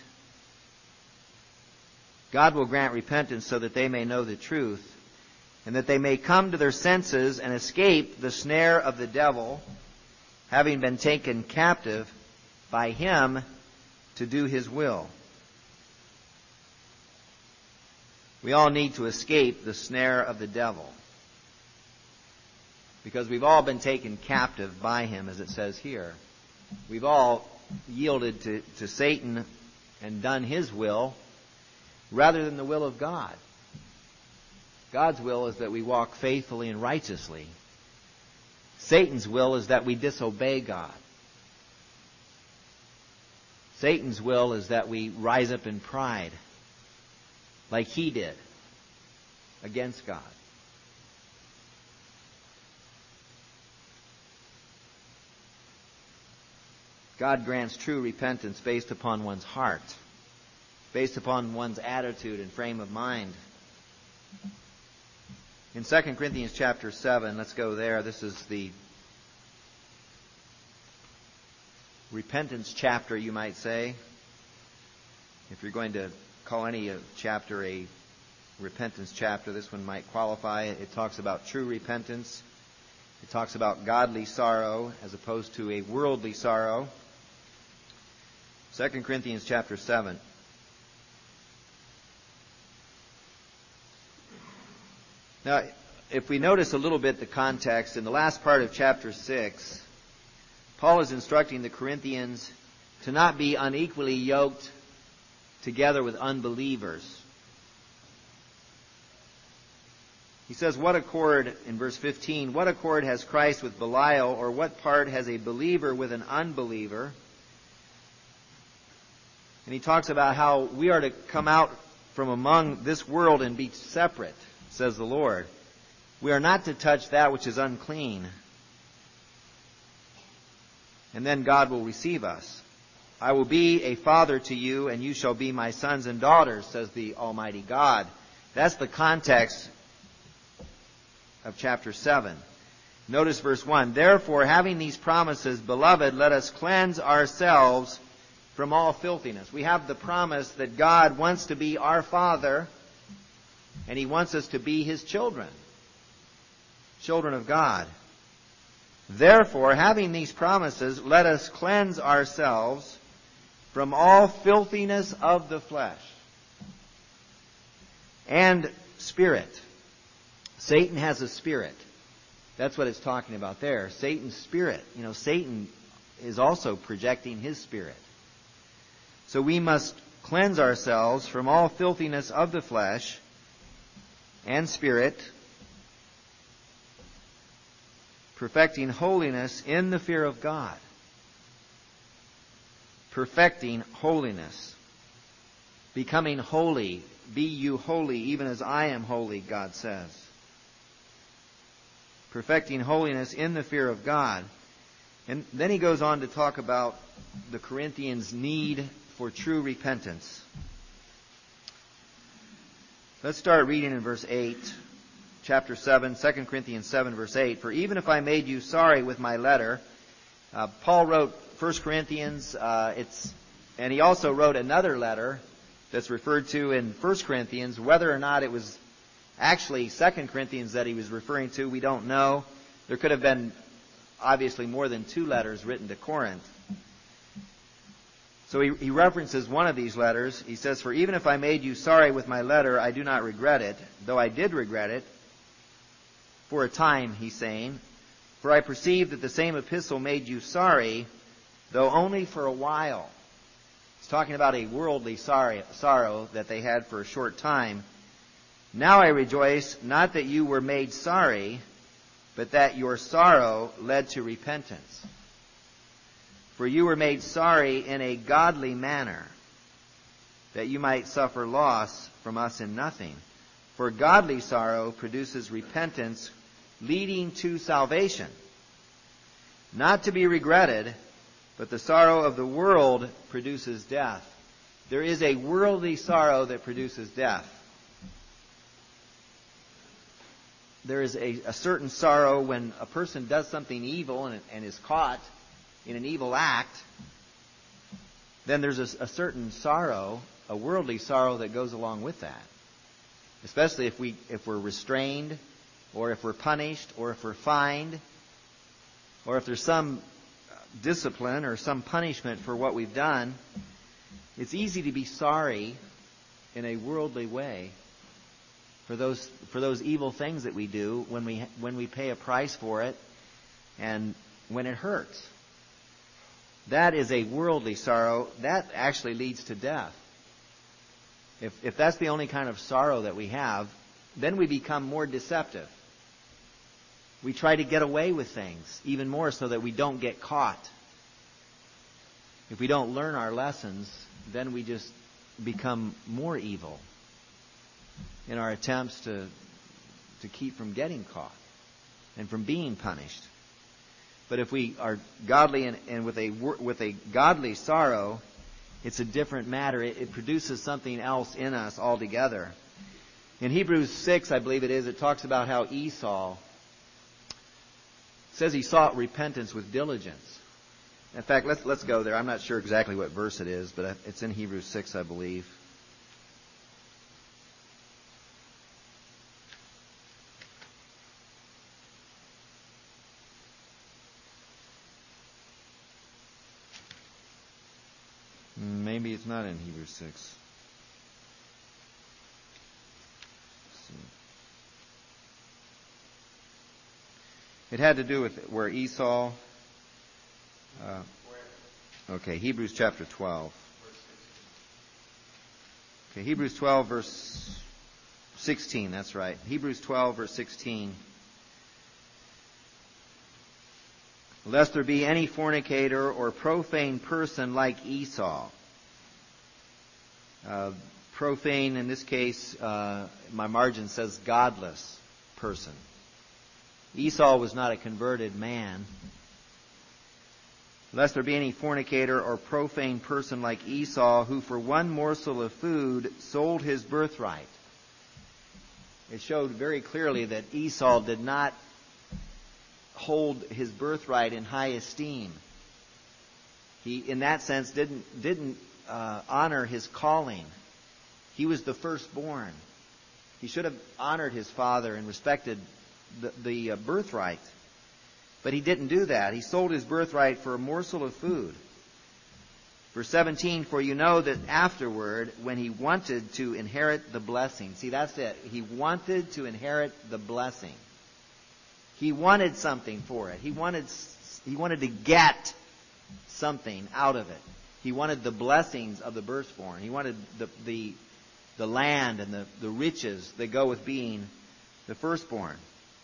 Speaker 1: God will grant repentance so that they may know the truth and that they may come to their senses and escape the snare of the devil, having been taken captive by him to do his will. We all need to escape the snare of the devil, because we've all been taken captive by him, as it says here. We've all yielded to, to Satan and done his will rather than the will of God. God's will is that we walk faithfully and righteously. Satan's will is that we disobey God. Satan's will is that we rise up in pride, like he did, against God. God grants true repentance based upon one's heart, based upon one's attitude and frame of mind. In Second Corinthians chapter seven, let's go there. This is the repentance chapter, you might say. If you're going to call any chapter a repentance chapter, this one might qualify. It talks about true repentance. It talks about godly sorrow as opposed to a worldly sorrow. Second Corinthians chapter seven. Now, if we notice a little bit the context, in the last part of chapter six, Paul is instructing the Corinthians to not be unequally yoked together with unbelievers. He says, what accord, in verse fifteen, what accord has Christ with Belial, or what part has a believer with an unbeliever? And he talks about how we are to come out from among this world and be separate, says the Lord. We are not to touch that which is unclean. And then God will receive us. I will be a father to you, and you shall be my sons and daughters, says the Almighty God. That's the context of chapter seven. Notice verse one. Therefore, having these promises, beloved, let us cleanse ourselves from all filthiness. We have the promise that God wants to be our Father, and He wants us to be His children. Children of God. Therefore, having these promises, let us cleanse ourselves from all filthiness of the flesh and spirit. Satan has a spirit. That's what it's talking about there. Satan's spirit. You know, Satan is also projecting his spirit. So we must cleanse ourselves from all filthiness of the flesh and spirit, perfecting holiness in the fear of God. Perfecting holiness. Becoming holy. Be you holy, even as I am holy, God says. Perfecting holiness in the fear of God. And then he goes on to talk about the Corinthians' need for true repentance. Let's start reading in verse eight. Chapter seven, Second Corinthians seven, verse eight. For even if I made you sorry with my letter, uh, Paul wrote First Corinthians, uh, it's, and he also wrote another letter that's referred to in First Corinthians. Whether or not it was actually Second Corinthians that he was referring to, we don't know. There could have been obviously more than two letters written to Corinth. So he, he references one of these letters. He says, for even if I made you sorry with my letter, I do not regret it, though I did regret it. For a time, he's saying, for I perceive that the same epistle made you sorry, though only for a while. He's talking about a worldly sorry, sorrow that they had for a short time. Now I rejoice, not that you were made sorry, but that your sorrow led to repentance. For you were made sorry in a godly manner, that you might suffer loss from us in nothing. For godly sorrow produces repentance, leading to salvation, not to be regretted, but the sorrow of the world produces death. There is a worldly sorrow that produces death. There is a, a certain sorrow when a person does something evil and, and is caught in an evil act. Then there's a, a certain sorrow, a worldly sorrow that goes along with that. Especially if we if we're restrained, or if we're punished, or if we're fined, or if there's some discipline or some punishment for what we've done. It's easy to be sorry in a worldly way for those for those evil things that we do when we when we pay a price for it and when it hurts. That is a worldly sorrow. That actually leads to death. If if that's the only kind of sorrow that we have, then we become more deceptive. We try to get away with things even more so that we don't get caught. If we don't learn our lessons, then we just become more evil in our attempts to to keep from getting caught and from being punished. But if we are godly and, and with a with a godly sorrow, it's a different matter. It, it produces something else in us altogether. In Hebrews six, I believe it is, it talks about how Esau says he sought repentance with diligence. In fact, let's let's go there. I'm not sure exactly what verse it is, but it's in Hebrews six, I believe. Maybe it's not in Hebrews six. It had to do with where Esau... Uh, okay, Hebrews chapter twelve. Okay, Hebrews twelve, verse sixteen, that's right. Hebrews twelve, verse sixteen. Lest there be any fornicator or profane person like Esau. Uh, profane, in this case, uh, my margin says godless person. Esau was not a converted man. Lest there be any fornicator or profane person like Esau, who for one morsel of food sold his birthright. it showed very clearly that Esau did not hold his birthright in high esteem. He, in that sense, didn't didn't uh, honor his calling. He was the firstborn. He should have honored his father and respected the, the uh, birthright. But he didn't do that. He sold his birthright for a morsel of food. Verse seventeen, for you know that afterward, when he wanted to inherit the blessing. See, that's it. He wanted to inherit the blessing. He wanted something for it. He wanted, he wanted to get something out of it. He wanted the blessings of the firstborn. He wanted the, the, the land and the, the riches that go with being the firstborn.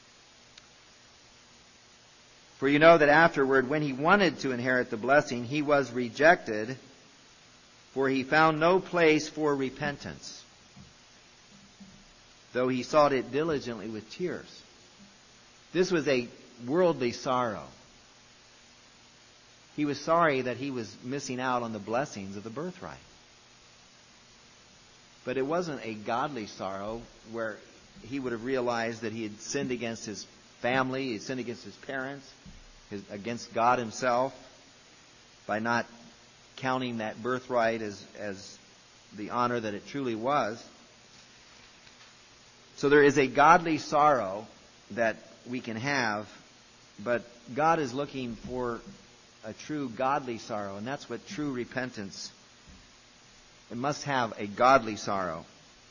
Speaker 1: For you know that afterward, when he wanted to inherit the blessing, he was rejected, for he found no place for repentance, though he sought it diligently with tears. This was a worldly sorrow. He was sorry that he was missing out on the blessings of the birthright. But it wasn't a godly sorrow where he would have realized that he had sinned against his family, he had sinned against his parents, his, against God himself, by not counting that birthright as, as the honor that it truly was. So there is a godly sorrow that we can have, but God is looking for a true godly sorrow, and that's what true repentance. It must have a godly sorrow.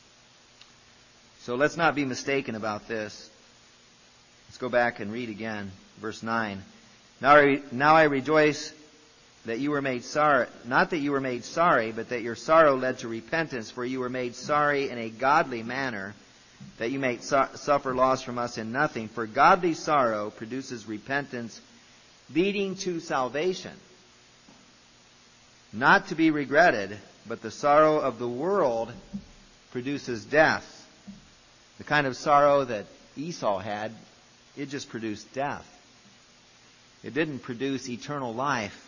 Speaker 1: So let's not be mistaken about this. Let's go back and read again, verse nine. Now I, re- now I rejoice that you were made sorry, not that you were made sorry, but that your sorrow led to repentance, for you were made sorry in a godly manner, that you may su- suffer loss from us in nothing. For godly sorrow produces repentance, leading to salvation, not to be regretted, but the sorrow of the world produces death. The kind of sorrow that Esau had, it just produced death. It didn't produce eternal life.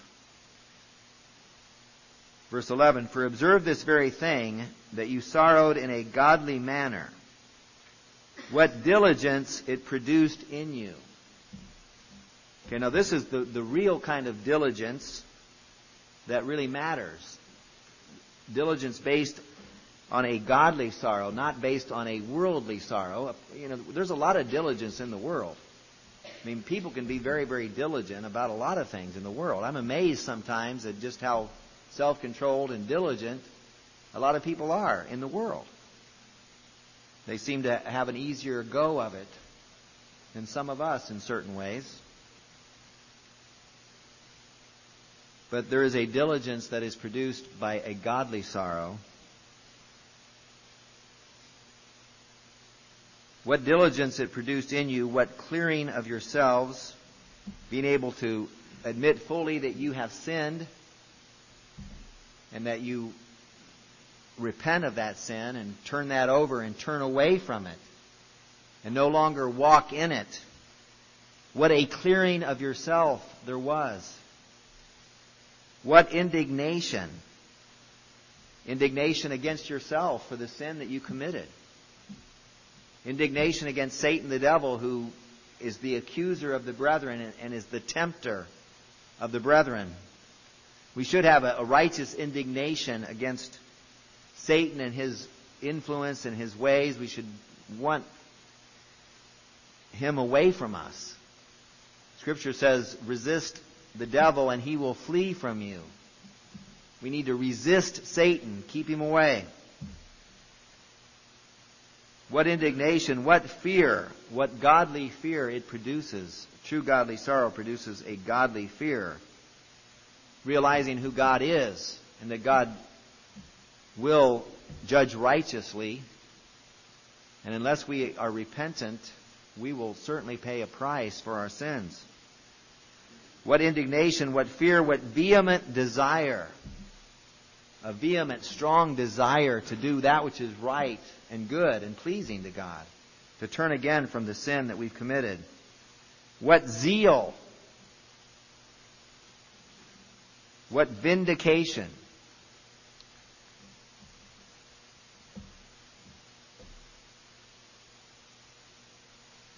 Speaker 1: Verse eleven, for observe this very thing, that you sorrowed in a godly manner. What diligence it produced in you. Okay, now this is the, the real kind of diligence that really matters. Diligence based on a godly sorrow, not based on a worldly sorrow. You know, there's a lot of diligence in the world. I mean, people can be very, very diligent about a lot of things in the world. I'm amazed sometimes at just how self-controlled and diligent a lot of people are in the world. They seem to have an easier go of it than some of us in certain ways. But there is a diligence that is produced by a godly sorrow. What diligence it produced in you, what clearing of yourselves, being able to admit fully that you have sinned and that you repent of that sin and turn that over and turn away from it and no longer walk in it. What a clearing of yourself there was. What indignation. Indignation against yourself for the sin that you committed. Indignation against Satan the devil, who is the accuser of the brethren and is the tempter of the brethren. We should have a righteous indignation against Satan and his influence and his ways. We should want him away from us. Scripture says, resist the devil and he will flee from you. We need to resist Satan, keep him away. What indignation, what fear, what godly fear it produces. True godly sorrow produces a godly fear. Realizing who God is and that God will judge righteously. And unless we are repentant, we will certainly pay a price for our sins. What indignation, what fear, what vehement desire. A vehement, strong desire to do that which is right and good and pleasing to God. To turn again from the sin that we've committed. What zeal. What vindication.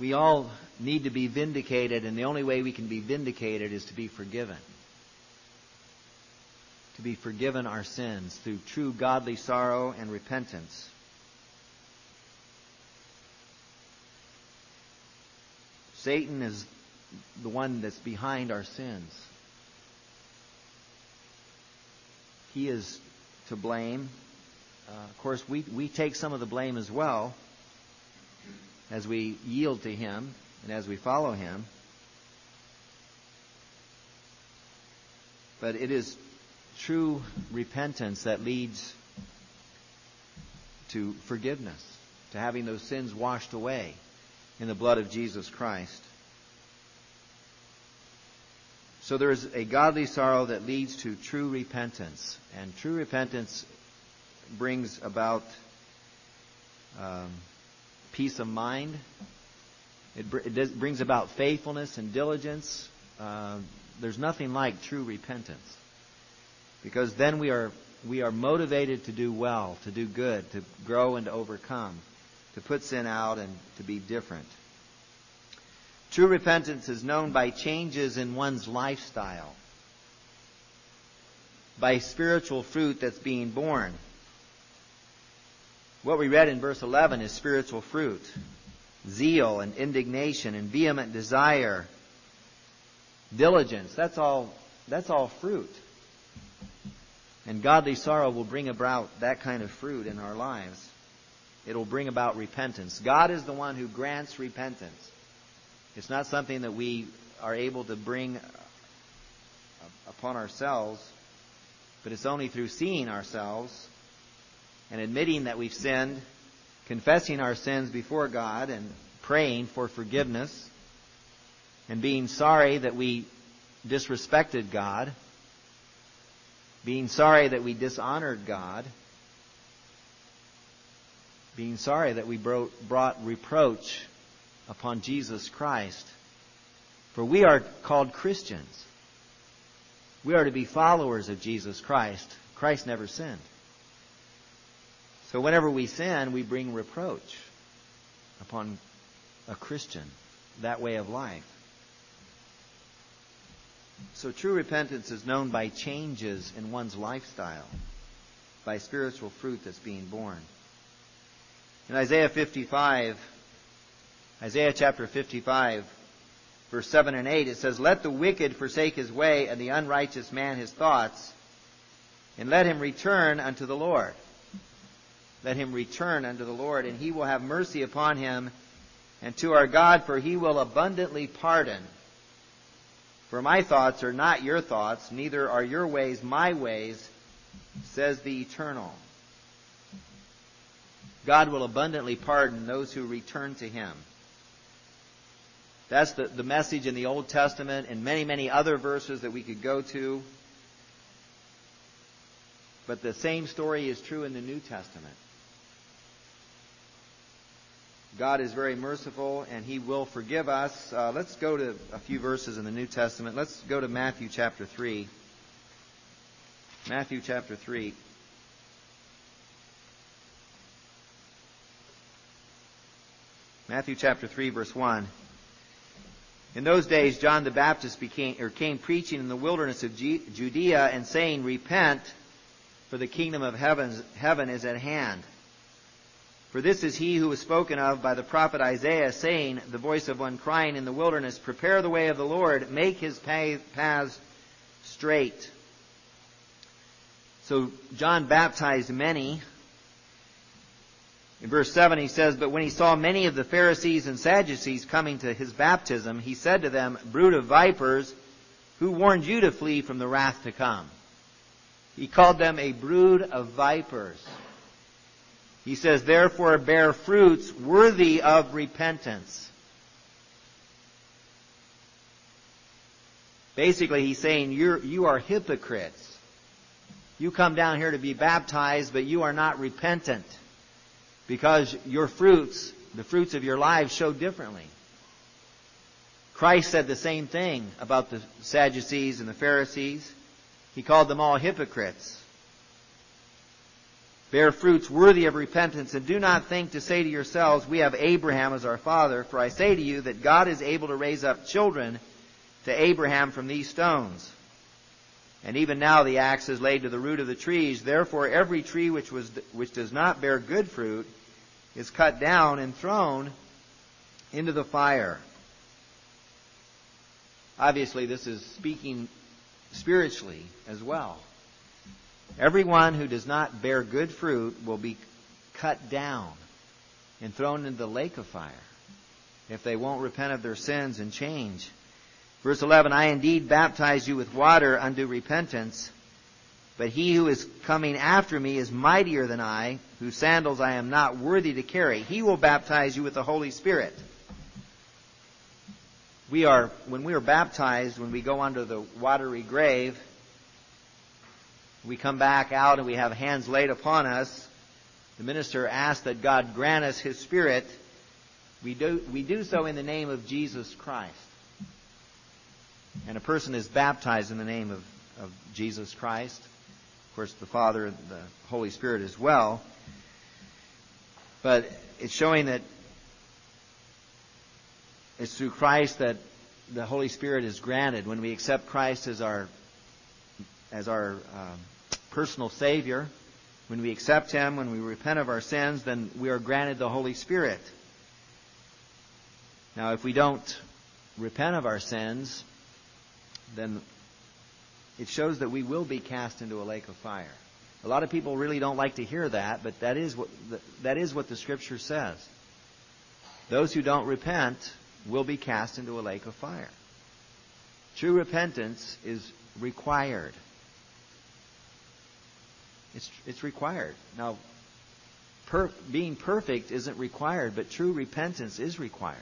Speaker 1: We all need to be vindicated, and the only way we can be vindicated is to be forgiven. To be forgiven our sins through true godly sorrow and repentance. Satan is the one that's behind our sins. He is to blame. Uh, of course, we, we take some of the blame as well as we yield to Him and as we follow Him. But it is true repentance that leads to forgiveness, to having those sins washed away in the blood of Jesus Christ. So there is a godly sorrow that leads to true repentance. And true repentance brings about um, peace of mind. It, br- it does, brings about faithfulness and diligence. Uh, there's nothing like true repentance. Because then we are we are motivated to do well, to do good, to grow and to overcome, to put sin out and to be different. True repentance is known by changes in one's lifestyle, by spiritual fruit that's being born. What we read in verse eleven is spiritual fruit. Zeal and indignation and vehement desire, diligence, that's all that's all fruit. And godly sorrow will bring about that kind of fruit in our lives. It will bring about repentance. God is the one who grants repentance. It's not something that we are able to bring upon ourselves, but it's only through seeing ourselves and admitting that we've sinned, confessing our sins before God and praying for forgiveness, and being sorry that we disrespected God, being sorry that we dishonored God, being sorry that we brought reproach upon Jesus Christ. For we are called Christians. We are to be followers of Jesus Christ. Christ never sinned. So whenever we sin, we bring reproach upon a Christian, that way of life. So true repentance is known by changes in one's lifestyle, by spiritual fruit that's being born. In Isaiah fifty-five, Isaiah chapter fifty-five, verse seven and eight, it says, "Let the wicked forsake his way, and the unrighteous man his thoughts, and let him return unto the Lord. Let him return unto the Lord, and He will have mercy upon him, and to our God, for He will abundantly pardon. For my thoughts are not your thoughts, neither are your ways my ways, says the Eternal." God will abundantly pardon those who return to Him. That's the, the message in the Old Testament and many, many other verses that we could go to. But the same story is true in the New Testament. God is very merciful and He will forgive us. Uh, let's go to a few verses in the New Testament. Let's go to Matthew chapter three. Matthew chapter three. Matthew chapter three, verse one. "In those days John the Baptist became or came preaching in the wilderness of Judea and saying, Repent, for the kingdom of heaven, heaven is at hand. For this is he who was spoken of by the prophet Isaiah, saying, The voice of one crying in the wilderness, Prepare the way of the Lord, make His paths straight." So John baptized many. In verse seven he says, "But when he saw many of the Pharisees and Sadducees coming to his baptism, he said to them, Brood of vipers, who warned you to flee from the wrath to come?" He called them a brood of vipers. He says, "Therefore bear fruits worthy of repentance." Basically, he's saying you're, you are hypocrites. You come down here to be baptized, but you are not repentant. Because your fruits, the fruits of your lives, show differently. Christ said the same thing about the Sadducees and the Pharisees. He called them all hypocrites. Bear fruits worthy of repentance, and do not think to say to yourselves, we have Abraham as our father. For I say to you that God is able to raise up children to Abraham from these stones. And even now the axe is laid to the root of the trees. Therefore every tree which was which does not bear good fruit is cut down and thrown into the fire. Obviously, this is speaking spiritually as well. Everyone who does not bear good fruit will be cut down and thrown into the lake of fire if they won't repent of their sins and change. Verse eleven, I indeed baptize you with water unto repentance, but he who is coming after me is mightier than I, whose sandals I am not worthy to carry. He will baptize you with the Holy Spirit. We are, when we are baptized, when we go under the watery grave, we come back out and we have hands laid upon us. The minister asks that God grant us His Spirit. We do, we do so in the name of Jesus Christ. And a person is baptized in the name of, of Jesus Christ. Of course, the Father and the Holy Spirit as well. But it's showing that it's through Christ that the Holy Spirit is granted. When we accept Christ as our as our um, personal Savior, when we accept Him, when we repent of our sins, then we are granted the Holy Spirit. Now, if we don't repent of our sins, then it shows that we will be cast into a lake of fire. A lot of people really don't like to hear that, but that is what that is what the Scripture says. Those who don't repent will be cast into a lake of fire. True repentance is required. It's it's required. Now, per, being perfect isn't required, but true repentance is required.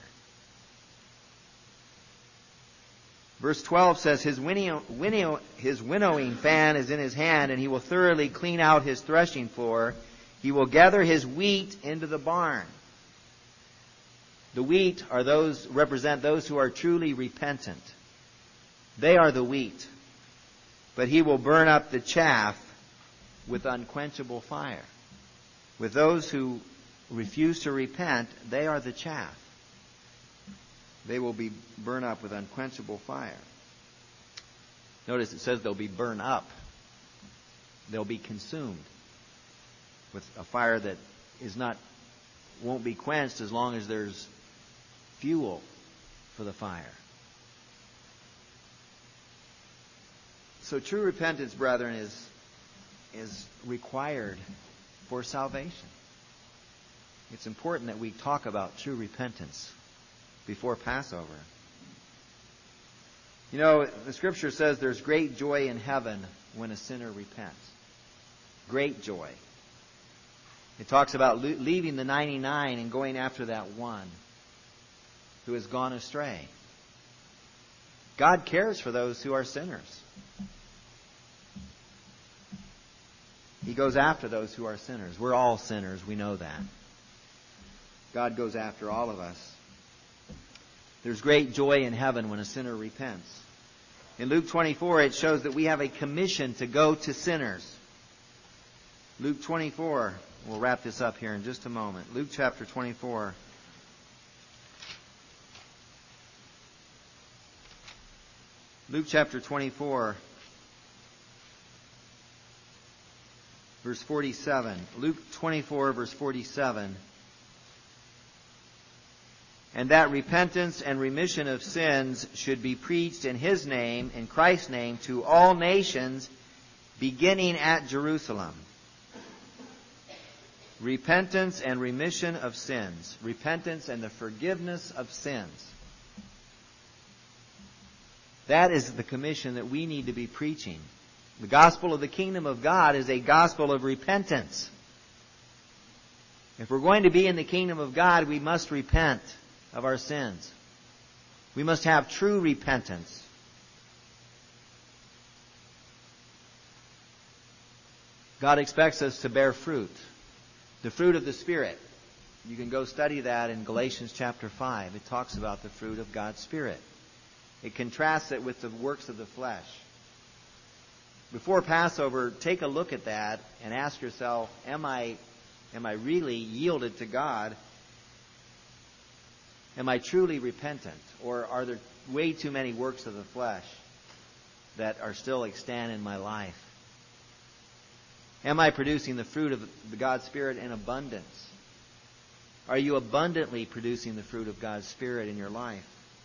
Speaker 1: Verse twelve says, his, winnow, winnow, his winnowing fan is in his hand, and he will thoroughly clean out his threshing floor. He will gather his wheat into the barn. The wheat are those represent those who are truly repentant. They are the wheat. But he will burn up the chaff with unquenchable fire. With those who refuse to repent, they are the chaff. They will be burned up with unquenchable fire. Notice it says they'll be burned up. They'll be consumed with a fire that is not won't be quenched as long as there's fuel for the fire. So true repentance, brethren, is is required for salvation. It's important that we talk about true repentance before Passover. You know, the Scripture says there's great joy in heaven when a sinner repents. Great joy. It talks about leaving the ninety-nine and going after that one who has gone astray. God cares for those who are sinners. He goes after those who are sinners. We're all sinners. We know that. God goes after all of us. There's great joy in heaven when a sinner repents. In Luke twenty-four, it shows that we have a commission to go to sinners. Luke twenty-four, we'll wrap this up here in just a moment. Luke chapter twenty-four. Luke chapter twenty-four, verse forty-seven. Luke twenty-four, verse forty-seven. And that repentance and remission of sins should be preached in His name, in Christ's name, to all nations, beginning at Jerusalem. Repentance and remission of sins. Repentance and the forgiveness of sins. That is the commission that we need to be preaching. The gospel of the kingdom of God is a gospel of repentance. If we're going to be in the kingdom of God, we must repent of our sins. We must have true repentance. God expects us to bear fruit. The fruit of the Spirit. You can go study that in Galatians chapter five. It talks about the fruit of God's Spirit. It contrasts it with the works of the flesh. before Passover, take a look at that and ask yourself, am I, am I really yielded to God? Am I truly repentant? Or are there way too many works of the flesh that are still extant in my life? Am I producing the fruit of the God's Spirit in abundance? Are you abundantly producing the fruit of God's Spirit in your life?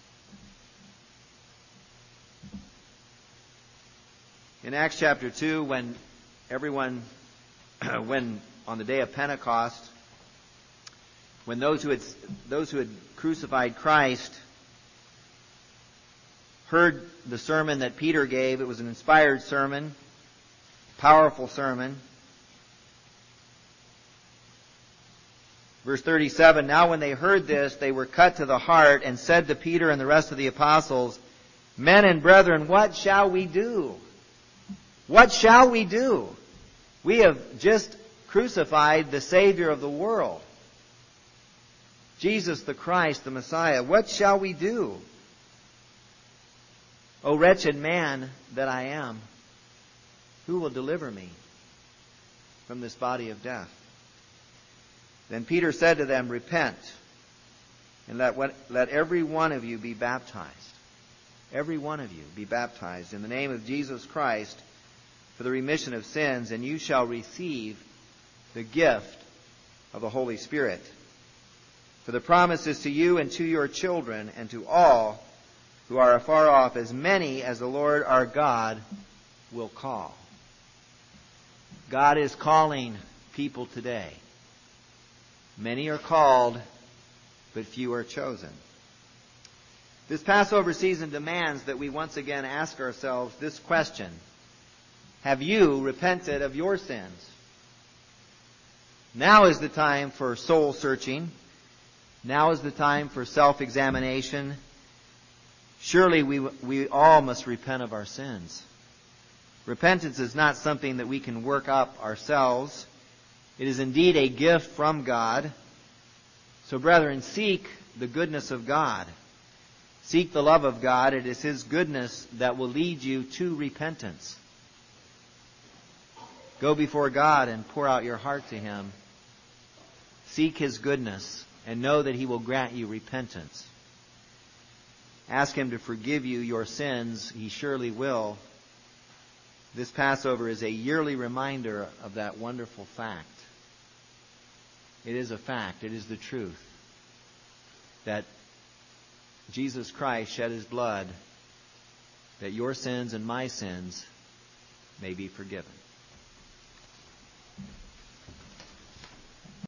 Speaker 1: In Acts chapter two, when everyone, when on the day of Pentecost, when those who had those who had crucified Christ heard the sermon that Peter gave, it was an inspired sermon, powerful sermon. Verse thirty-seven, now when they heard this, they were cut to the heart and said to Peter and the rest of the apostles, men and brethren, what shall we do? What shall we do? We have just crucified the Savior of the world, Jesus the Christ, the Messiah. What shall we do? O wretched man that I am, who will deliver me from this body of death? Then Peter said to them, repent, and let, what, let every one of you be baptized. Every one of you be baptized in the name of Jesus Christ for the remission of sins, and you shall receive the gift of the Holy Spirit. For the promise is to you and to your children and to all who are afar off, as many as the Lord our God will call. God is calling people today. Many are called, but few are chosen. This Passover season demands that we once again ask ourselves this question: have you repented of your sins? Now is the time for soul searching. Now is the time for self-examination. Surely we, we all must repent of our sins. Repentance is not something that we can work up ourselves. It is indeed a gift from God. So, brethren, seek the goodness of God. Seek the love of God. It is His goodness that will lead you to repentance. Go before God and pour out your heart to Him. Seek His goodness and know that He will grant you repentance. Ask Him to forgive you your sins. He surely will. This Passover is a yearly reminder of that wonderful fact. It is a fact. It is the truth that Jesus Christ shed His blood that your sins and my sins may be forgiven.